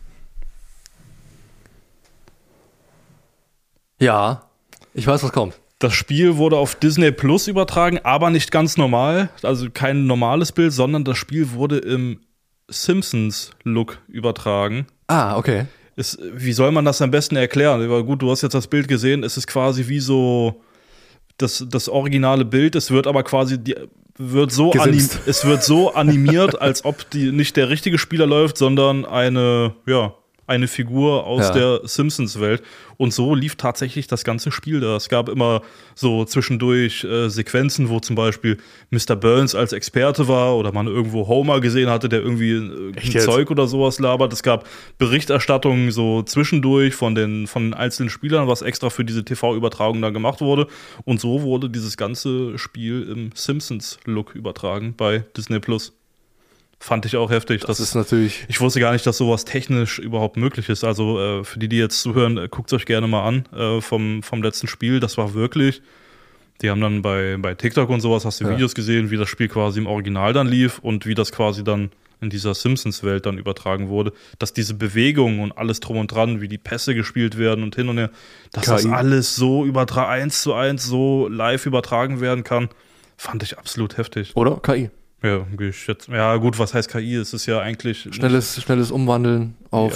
Ja, ich weiß, was kommt. Das Spiel wurde auf Disney Plus übertragen, aber nicht ganz normal. Also kein normales Bild, sondern das Spiel wurde im Simpsons-Look übertragen. Okay. Wie soll man das am besten erklären? Aber gut, du hast jetzt das Bild gesehen, es ist quasi wie so das originale Bild, es wird aber quasi, es wird so animiert, als ob nicht der richtige Spieler läuft, sondern eine Figur aus der Simpsons-Welt. Und so lief tatsächlich das ganze Spiel da. Es gab immer so zwischendurch Sequenzen, wo zum Beispiel Mr. Burns als Experte war oder man irgendwo Homer gesehen hatte, der irgendwie Zeug oder sowas labert. Es gab Berichterstattungen so zwischendurch von den einzelnen Spielern, was extra für diese TV-Übertragung da gemacht wurde. Und so wurde dieses ganze Spiel im Simpsons-Look übertragen bei Disney Plus. Fand ich auch heftig. Das ist natürlich. Ich wusste gar nicht, dass sowas technisch überhaupt möglich ist. Also für die jetzt zuhören, guckt es euch gerne mal an vom letzten Spiel. Das war wirklich. Die haben dann bei TikTok und sowas, hast du Videos gesehen, wie das Spiel quasi im Original dann lief und wie das quasi dann in dieser Simpsons-Welt dann übertragen wurde. Dass diese Bewegungen und alles drum und dran, wie die Pässe gespielt werden und hin und her, dass das alles so 1:1 so live übertragen werden kann, fand ich absolut heftig. Oder KI. Ja, ja, gut, was heißt KI? Es ist ja eigentlich schnelles Umwandeln auf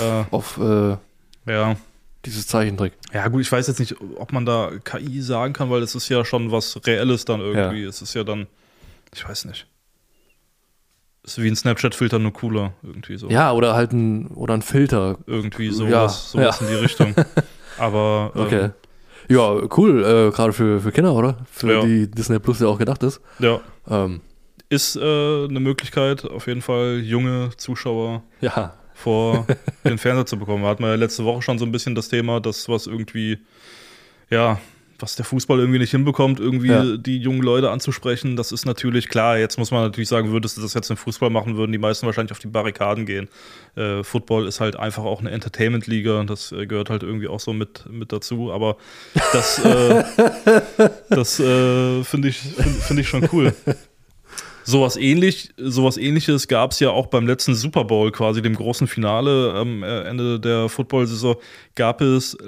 dieses Zeichentrick. Ja, gut, ich weiß jetzt nicht, ob man da KI sagen kann, weil es ist ja schon was Reelles dann irgendwie. Es ist ja dann, ich weiß nicht. Es ist wie ein Snapchat-Filter, nur cooler irgendwie so. Ja, oder halt ein Filter. Irgendwie sowas in die Richtung. Aber okay. Ja, cool, gerade für Kinder, oder? Für die Disney Plus ja auch gedacht ist. Ja. Ist eine Möglichkeit, auf jeden Fall junge Zuschauer vor den Fernseher zu bekommen. Wir hatten ja letzte Woche schon so ein bisschen das Thema, dass was der Fußball irgendwie nicht hinbekommt, irgendwie die jungen Leute anzusprechen. Das ist natürlich klar. Jetzt muss man natürlich sagen, würdest du das jetzt im Fußball machen, würden die meisten wahrscheinlich auf die Barrikaden gehen. Football ist halt einfach auch eine Entertainment-Liga und das gehört halt irgendwie auch so mit dazu. Aber das finde ich schon cool. Sowas Ähnliches gab es ja auch beim letzten Super Bowl, quasi dem großen Finale am Ende der Football-Saison. Gab es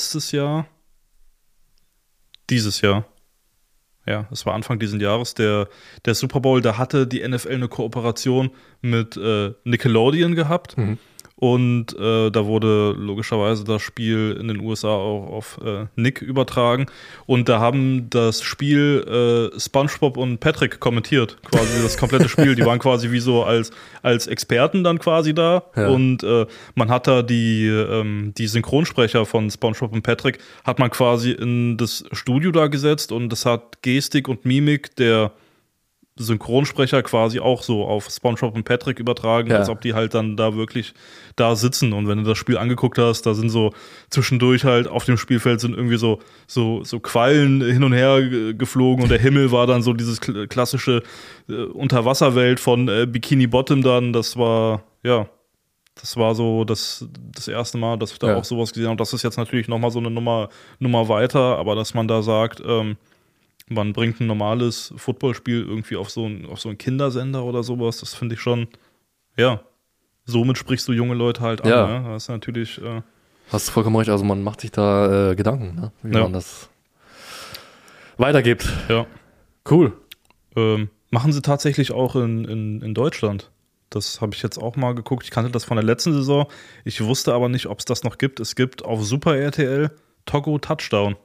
dieses Jahr. Ja, es war Anfang dieses Jahres, der Super Bowl, da hatte die NFL eine Kooperation mit Nickelodeon gehabt. Und da wurde logischerweise das Spiel in den USA auch auf Nick übertragen. Und da haben das Spiel SpongeBob und Patrick kommentiert, quasi das komplette Spiel. Die waren quasi wie so als Experten dann quasi da. Ja. Und man hat da die Synchronsprecher von SpongeBob und Patrick hat man quasi in das Studio da gesetzt und das hat Gestik und Mimik der Synchronsprecher quasi auch so auf SpongeBob und Patrick übertragen, als ob die halt dann da wirklich da sitzen. Und wenn du das Spiel angeguckt hast, da sind so zwischendurch halt auf dem Spielfeld sind irgendwie so Quallen hin und her geflogen und der Himmel war dann so dieses klassische Unterwasserwelt von Bikini Bottom dann. Das war so das erste Mal, dass ich da auch sowas gesehen habe. Das ist jetzt natürlich nochmal so eine Nummer weiter, aber dass man da sagt, man bringt ein normales Footballspiel irgendwie auf so einen Kindersender oder sowas, das finde ich schon, somit sprichst du junge Leute halt an. Ja. Ne? Das ist natürlich. Hast du vollkommen recht, also man macht sich da Gedanken, ne? Wie man das weitergibt. Ja. Cool. Machen sie tatsächlich auch in Deutschland. Das habe ich jetzt auch mal geguckt. Ich kannte das von der letzten Saison. Ich wusste aber nicht, ob es das noch gibt. Es gibt auf Super RTL Togo Touchdown.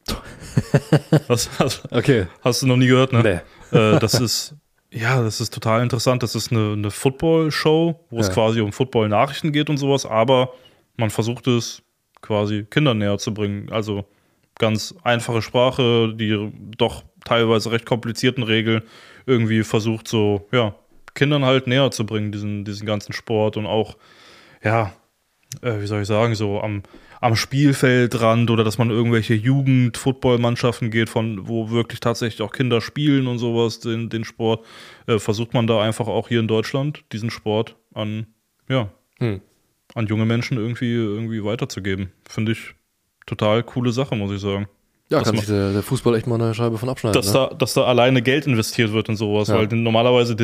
Okay. Hast du noch nie gehört, ne? Nee. Das ist total interessant. Das ist eine Football-Show, wo es quasi um Football-Nachrichten geht und sowas, aber man versucht es quasi Kindern näher zu bringen. Also ganz einfache Sprache, die doch teilweise recht komplizierten Regeln irgendwie versucht so, Kindern halt näher zu bringen, diesen ganzen Sport und auch, wie soll ich sagen, so am Spielfeldrand oder dass man irgendwelche Jugend-Football-Mannschaften geht, wo wirklich tatsächlich auch Kinder spielen und sowas, den Sport, versucht man da einfach auch hier in Deutschland diesen Sport an junge Menschen irgendwie weiterzugeben. Finde ich total coole Sache, muss ich sagen. Ja, kann sich der Fußball echt mal eine Scheibe von abschneiden. Dass da alleine Geld investiert wird und sowas, weil normalerweise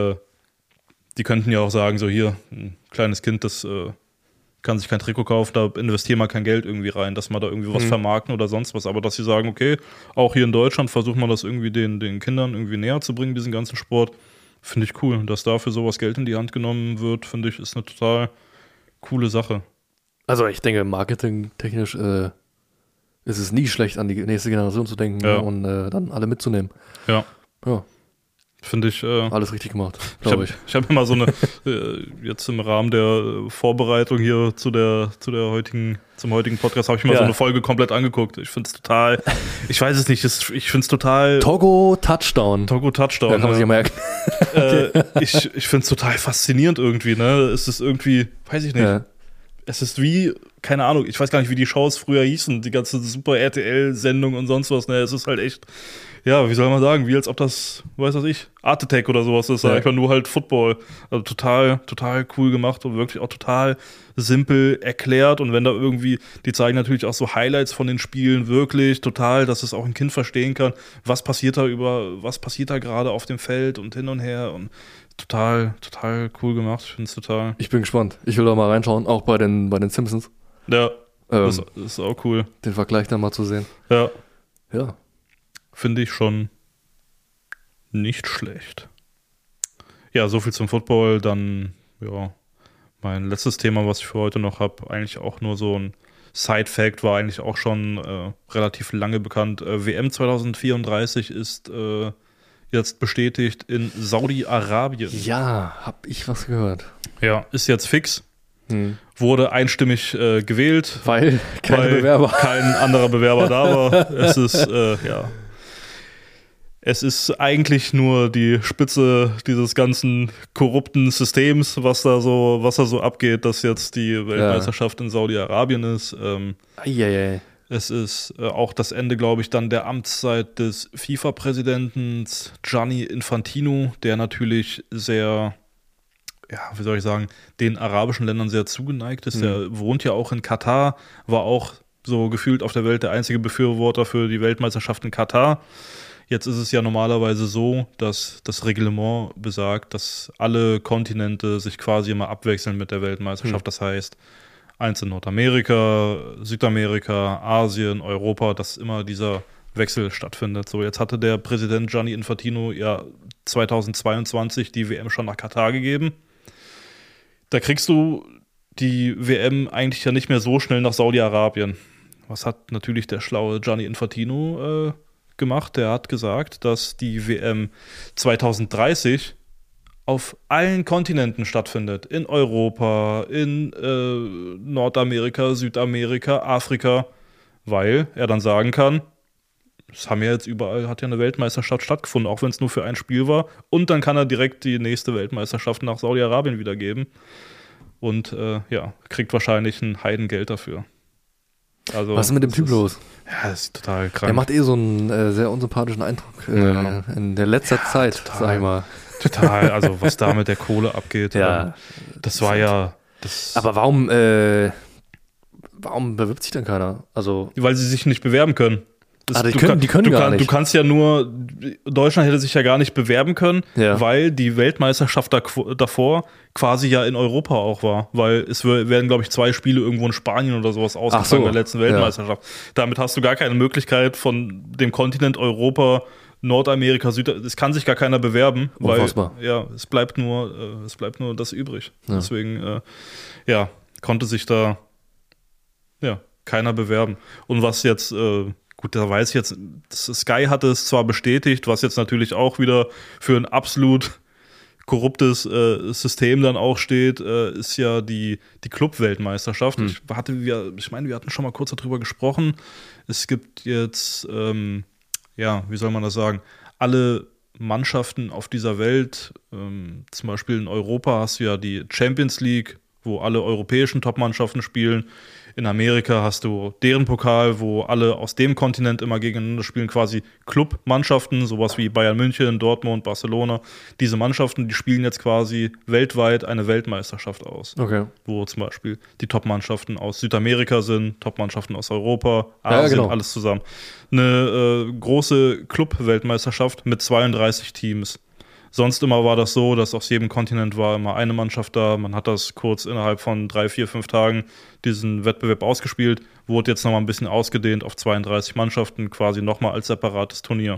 die könnten ja auch sagen, so hier, ein kleines Kind, das kann sich kein Trikot kaufen, da investieren wir kein Geld irgendwie rein, dass man da irgendwie was vermarkten oder sonst was. Aber dass sie sagen, okay, auch hier in Deutschland versucht man das irgendwie den Kindern irgendwie näher zu bringen, diesen ganzen Sport, finde ich cool. Dass dafür sowas Geld in die Hand genommen wird, finde ich, ist eine total coole Sache. Also ich denke, marketingtechnisch ist es nie schlecht, an die nächste Generation zu denken und dann alle mitzunehmen. Ja. Ja. Finde ich. Alles richtig gemacht, glaube ich. Ich habe mir mal so eine, jetzt im Rahmen der Vorbereitung hier zum heutigen Podcast, habe ich mir so eine Folge komplett angeguckt. Ich finde es total, ich weiß es nicht, ich finde es total. Togo Touchdown. Da kann man sich ja merken. Ich finde es total faszinierend irgendwie, ne? Es ist irgendwie, weiß ich nicht. Ja. Es ist wie, keine Ahnung, ich weiß gar nicht, wie die Shows früher hießen, die ganze Super RTL-Sendung und sonst was, ne? Es ist halt echt, wie soll man sagen, wie als ob das, weiß was ich, Art Attack oder sowas ist, einfach nur halt Football. Also total, total cool gemacht und wirklich auch total simpel erklärt und wenn da irgendwie, die zeigen natürlich auch so Highlights von den Spielen, wirklich total, dass es auch ein Kind verstehen kann, was passiert da gerade auf dem Feld und hin und her und total, total cool gemacht. Ich finde es total. Ich bin gespannt. Ich will da mal reinschauen, auch bei den Simpsons. Ja, das ist auch cool. Den Vergleich dann mal zu sehen. Ja. Ja. Finde ich schon nicht schlecht. Ja, so viel zum Football. Dann, mein letztes Thema, was ich für heute noch habe, eigentlich auch nur so ein Side-Fact, war eigentlich auch schon relativ lange bekannt. WM 2034 ist jetzt bestätigt in Saudi-Arabien. Ja, hab ich was gehört. Ja, ist jetzt fix. Wurde einstimmig gewählt. Weil kein anderer Bewerber da war. Es ist, Es ist eigentlich nur die Spitze dieses ganzen korrupten Systems, was da so abgeht, dass jetzt die Weltmeisterschaft in Saudi-Arabien ist. Es ist auch das Ende, glaube ich, dann der Amtszeit des FIFA-Präsidenten Gianni Infantino, der natürlich sehr, wie soll ich sagen, den arabischen Ländern sehr zugeneigt ist. Der wohnt ja auch in Katar, war auch so gefühlt auf der Welt der einzige Befürworter für die Weltmeisterschaft in Katar. Jetzt ist es ja normalerweise so, dass das Reglement besagt, dass alle Kontinente sich quasi immer abwechseln mit der Weltmeisterschaft. Das heißt, eins in Nordamerika, Südamerika, Asien, Europa, dass immer dieser Wechsel stattfindet. So, jetzt hatte der Präsident Gianni Infantino 2022 die WM schon nach Katar gegeben. Da kriegst du die WM eigentlich ja nicht mehr so schnell nach Saudi-Arabien. Was hat natürlich der schlaue Gianni Infantino gemacht? Der hat gesagt, dass die WM 2030 auf allen Kontinenten stattfindet. In Europa, in Nordamerika, Südamerika, Afrika, weil er dann sagen kann, es haben ja jetzt überall, hat ja eine Weltmeisterschaft stattgefunden, auch wenn es nur für ein Spiel war. Und dann kann er direkt die nächste Weltmeisterschaft nach Saudi-Arabien wiedergeben. Und kriegt wahrscheinlich ein Heidengeld dafür. Also, was ist mit dem Typ los? Ja, das ist total krank. Er macht so einen sehr unsympathischen Eindruck in der letzter Zeit, total, sag ich mal. Total, also was da mit der Kohle abgeht. Ja. Das war ja... Aber warum bewirbt sich denn keiner? Also, weil sie sich nicht bewerben können. Die können gar nicht. Du kannst ja nur, Deutschland hätte sich ja gar nicht bewerben können, weil die Weltmeisterschaft davor quasi ja in Europa auch war. Weil es werden, glaube ich, 2 Spiele irgendwo in Spanien oder sowas ausgetragen in der letzten Weltmeisterschaft. Damit hast du gar keine Möglichkeit, von dem Kontinent Europa Nordamerika, es kann sich gar keiner bewerben, weil Unfassbar. ja, es bleibt nur das übrig. Ja. Deswegen konnte sich da keiner bewerben. Und was jetzt, gut, da weiß ich jetzt, Sky hatte es zwar bestätigt, was jetzt natürlich auch wieder für ein absolut korruptes System dann auch steht, ist ja die Club-Weltmeisterschaft. Ich meine, wir hatten schon mal kurz darüber gesprochen. Es gibt jetzt, wie soll man das sagen, alle Mannschaften auf dieser Welt, zum Beispiel in Europa hast du ja die Champions League, wo alle europäischen Top-Mannschaften spielen. In Amerika hast du deren Pokal, wo alle aus dem Kontinent immer gegeneinander spielen, quasi Club-Mannschaften, sowas wie Bayern München, Dortmund, Barcelona. Diese Mannschaften, die spielen jetzt quasi weltweit eine Weltmeisterschaft aus. Okay. Wo zum Beispiel die Top-Mannschaften aus Südamerika sind, Top-Mannschaften aus Europa, Asien, genau. alles zusammen. Eine große Club-Weltmeisterschaft mit 32 Teams. Sonst immer war das so, dass aus jedem Kontinent war immer eine Mannschaft da. Man hat das kurz innerhalb von 3, 4, 5 Tagen diesen Wettbewerb ausgespielt. Wurde jetzt nochmal ein bisschen ausgedehnt auf 32 Mannschaften, quasi nochmal als separates Turnier.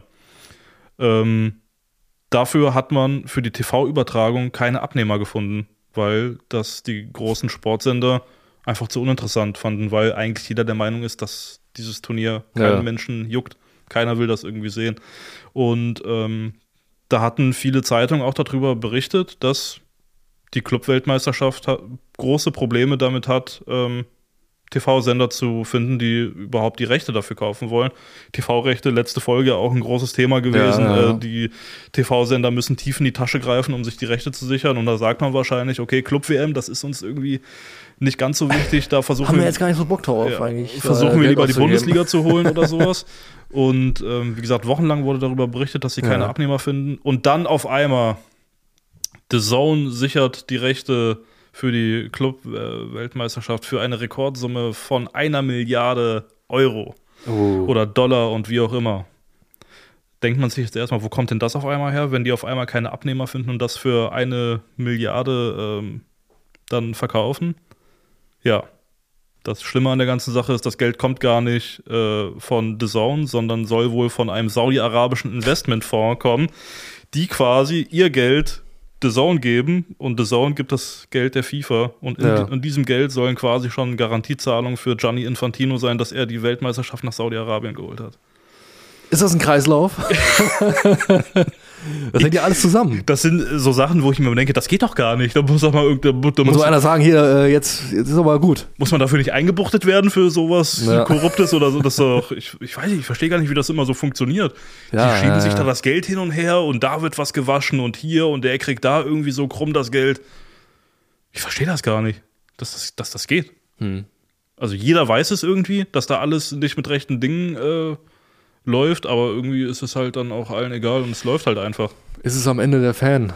Dafür hat man für die TV-Übertragung keine Abnehmer gefunden, weil das die großen Sportsender einfach zu uninteressant fanden, weil eigentlich jeder der Meinung ist, dass dieses Turnier keinen Menschen juckt. Keiner will das irgendwie sehen. Und da hatten viele Zeitungen auch darüber berichtet, dass die Club-Weltmeisterschaft große Probleme damit hat, TV-Sender zu finden, die überhaupt die Rechte dafür kaufen wollen. TV-Rechte, letzte Folge auch ein großes Thema gewesen. Ja. Die TV-Sender müssen tief in die Tasche greifen, um sich die Rechte zu sichern. Und da sagt man wahrscheinlich, okay, Club-WM, das ist uns irgendwie nicht ganz so wichtig. Da versuchen Haben wir jetzt gar nicht so Bock drauf eigentlich. Versuchen wir Geld lieber die auszugeben. Bundesliga zu holen oder sowas. Und wie gesagt, wochenlang wurde darüber berichtet, dass sie keine Abnehmer finden. Und dann auf einmal, The Zone sichert die Rechte für die Club-Weltmeisterschaft für eine Rekordsumme von 1 Milliarde Euro oder Dollar und wie auch immer. Denkt man sich jetzt erstmal, wo kommt denn das auf einmal her, wenn die auf einmal keine Abnehmer finden und das für 1 Milliarde dann verkaufen? Ja. Das Schlimme an der ganzen Sache ist, das Geld kommt gar nicht von The Zone, sondern soll wohl von einem saudi-arabischen Investmentfonds kommen, die quasi ihr Geld The Zone geben und The Zone gibt das Geld der FIFA und in diesem Geld sollen quasi schon Garantiezahlungen für Gianni Infantino sein, dass er die Weltmeisterschaft nach Saudi-Arabien geholt hat. Ist das ein Kreislauf? Das hängt ja alles zusammen. Das sind so Sachen, wo ich mir denke, das geht doch gar nicht. Da muss doch mal Muss einer sagen, hier, jetzt ist aber gut. Muss man dafür nicht eingebuchtet werden für sowas Korruptes oder so? Das ist doch, ich weiß nicht, ich verstehe gar nicht, wie das immer so funktioniert. Die schieben sich da das Geld hin und her und da wird was gewaschen und hier und der kriegt da irgendwie so krumm das Geld. Ich verstehe das gar nicht, dass das geht. Also jeder weiß es irgendwie, dass da alles nicht mit rechten Dingen läuft, aber irgendwie ist es halt dann auch allen egal und es läuft halt einfach. Ist es am Ende der Fan,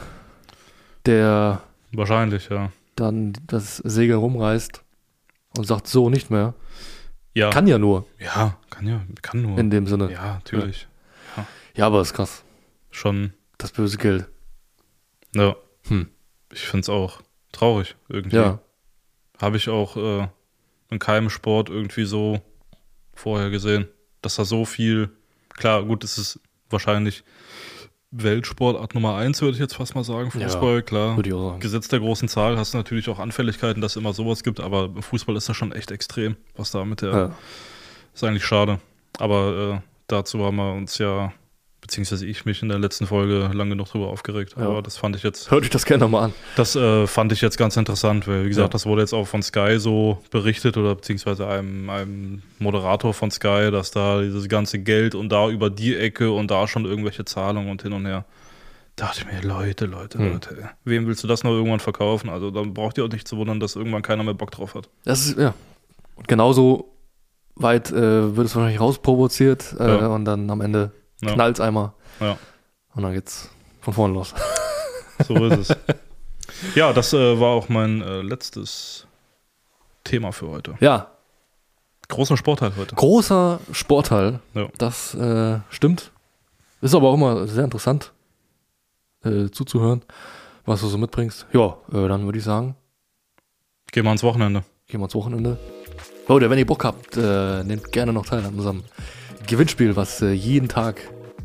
der wahrscheinlich, ja, dann das Segel rumreißt und sagt, so nicht mehr? Ja. Kann ja nur. Ja, kann nur. In dem Sinne. Ja, natürlich. Ja, aber ist krass. Schon. Das böse Geld. Ja. Ich finde es auch traurig irgendwie. Ja. Habe ich auch in keinem Sport irgendwie so vorher gesehen, dass da so viel, klar, gut, es ist wahrscheinlich Weltsportart Nummer 1, würde ich jetzt fast mal sagen, Fußball, klar. Würde ich auch sagen. Gesetz der großen Zahl, hast du natürlich auch Anfälligkeiten, dass es immer sowas gibt, aber im Fußball ist das schon echt extrem, was da mit der, ist eigentlich schade. Aber dazu haben wir uns ja, beziehungsweise ich mich in der letzten Folge lange genug drüber aufgeregt, aber das fand ich jetzt... Hört euch das gerne nochmal an. Das fand ich jetzt ganz interessant, weil, wie gesagt, das wurde jetzt auch von Sky so berichtet oder beziehungsweise einem Moderator von Sky, dass da dieses ganze Geld und da über die Ecke und da schon irgendwelche Zahlungen und hin und her. Da dachte ich mir, Leute, ey. Wem willst du das noch irgendwann verkaufen? Also dann braucht ihr auch nicht zu wundern, dass irgendwann keiner mehr Bock drauf hat. Das ist, Und genauso weit wird es wahrscheinlich rausprovoziert und dann am Ende knallt's einmal. Ja. Und dann geht's von vorne los. So ist es. Ja, das war auch mein letztes Thema für heute. Ja. Großer Sportteil heute. Großer Sportteil. Ja. Das stimmt. Ist aber auch immer sehr interessant zuzuhören, was du so mitbringst. Ja, dann würde ich sagen, Gehen wir ans Wochenende. gehen wir ins Wochenende. Leute, wenn ihr Bock habt, nehmt gerne noch teil an unserem Gewinnspiel, was jeden Tag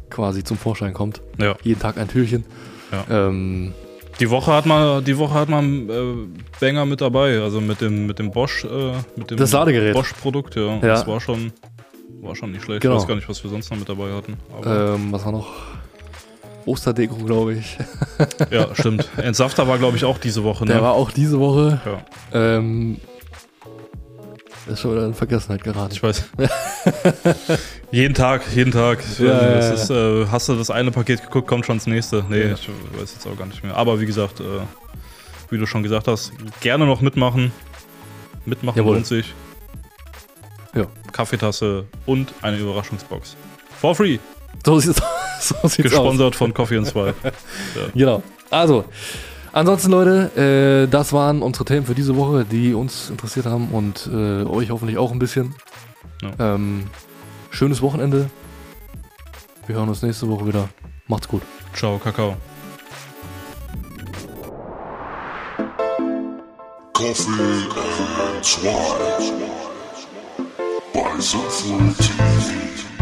quasi zum Vorschein kommt. Ja. Jeden Tag ein Türchen. Ja. Die Woche hat man Banger mit dabei, also mit dem Bosch, mit dem Das Ladegerät. Bosch-Produkt, ja. Das war schon nicht schlecht. Genau. Ich weiß gar nicht, was wir sonst noch mit dabei hatten. Aber Was war noch? Osterdeko, glaube ich. ja, stimmt. Entsafter war, glaube ich, auch diese Woche. Ne? Der war auch diese Woche. Ja. Ist schon wieder in Vergessenheit geraten. Ich weiß. jeden Tag. Das ist, hast du das eine Paket geguckt, kommt schon das nächste. Nee, ich weiß jetzt auch gar nicht mehr. Aber wie gesagt, wie du schon gesagt hast, gerne noch mitmachen. Mitmachen Jawohl. lohnt sich. Ja. Kaffeetasse und eine Überraschungsbox. For free. So sieht's aus. Gesponsert von Coffee & 2. Ja. Genau. Also, ansonsten, Leute, das waren unsere Themen für diese Woche, die uns interessiert haben und euch hoffentlich auch ein bisschen. Ja. Schönes Wochenende. Wir hören uns nächste Woche wieder. Macht's gut. Ciao, Kakao. Coffee and Swine by Soulful TV.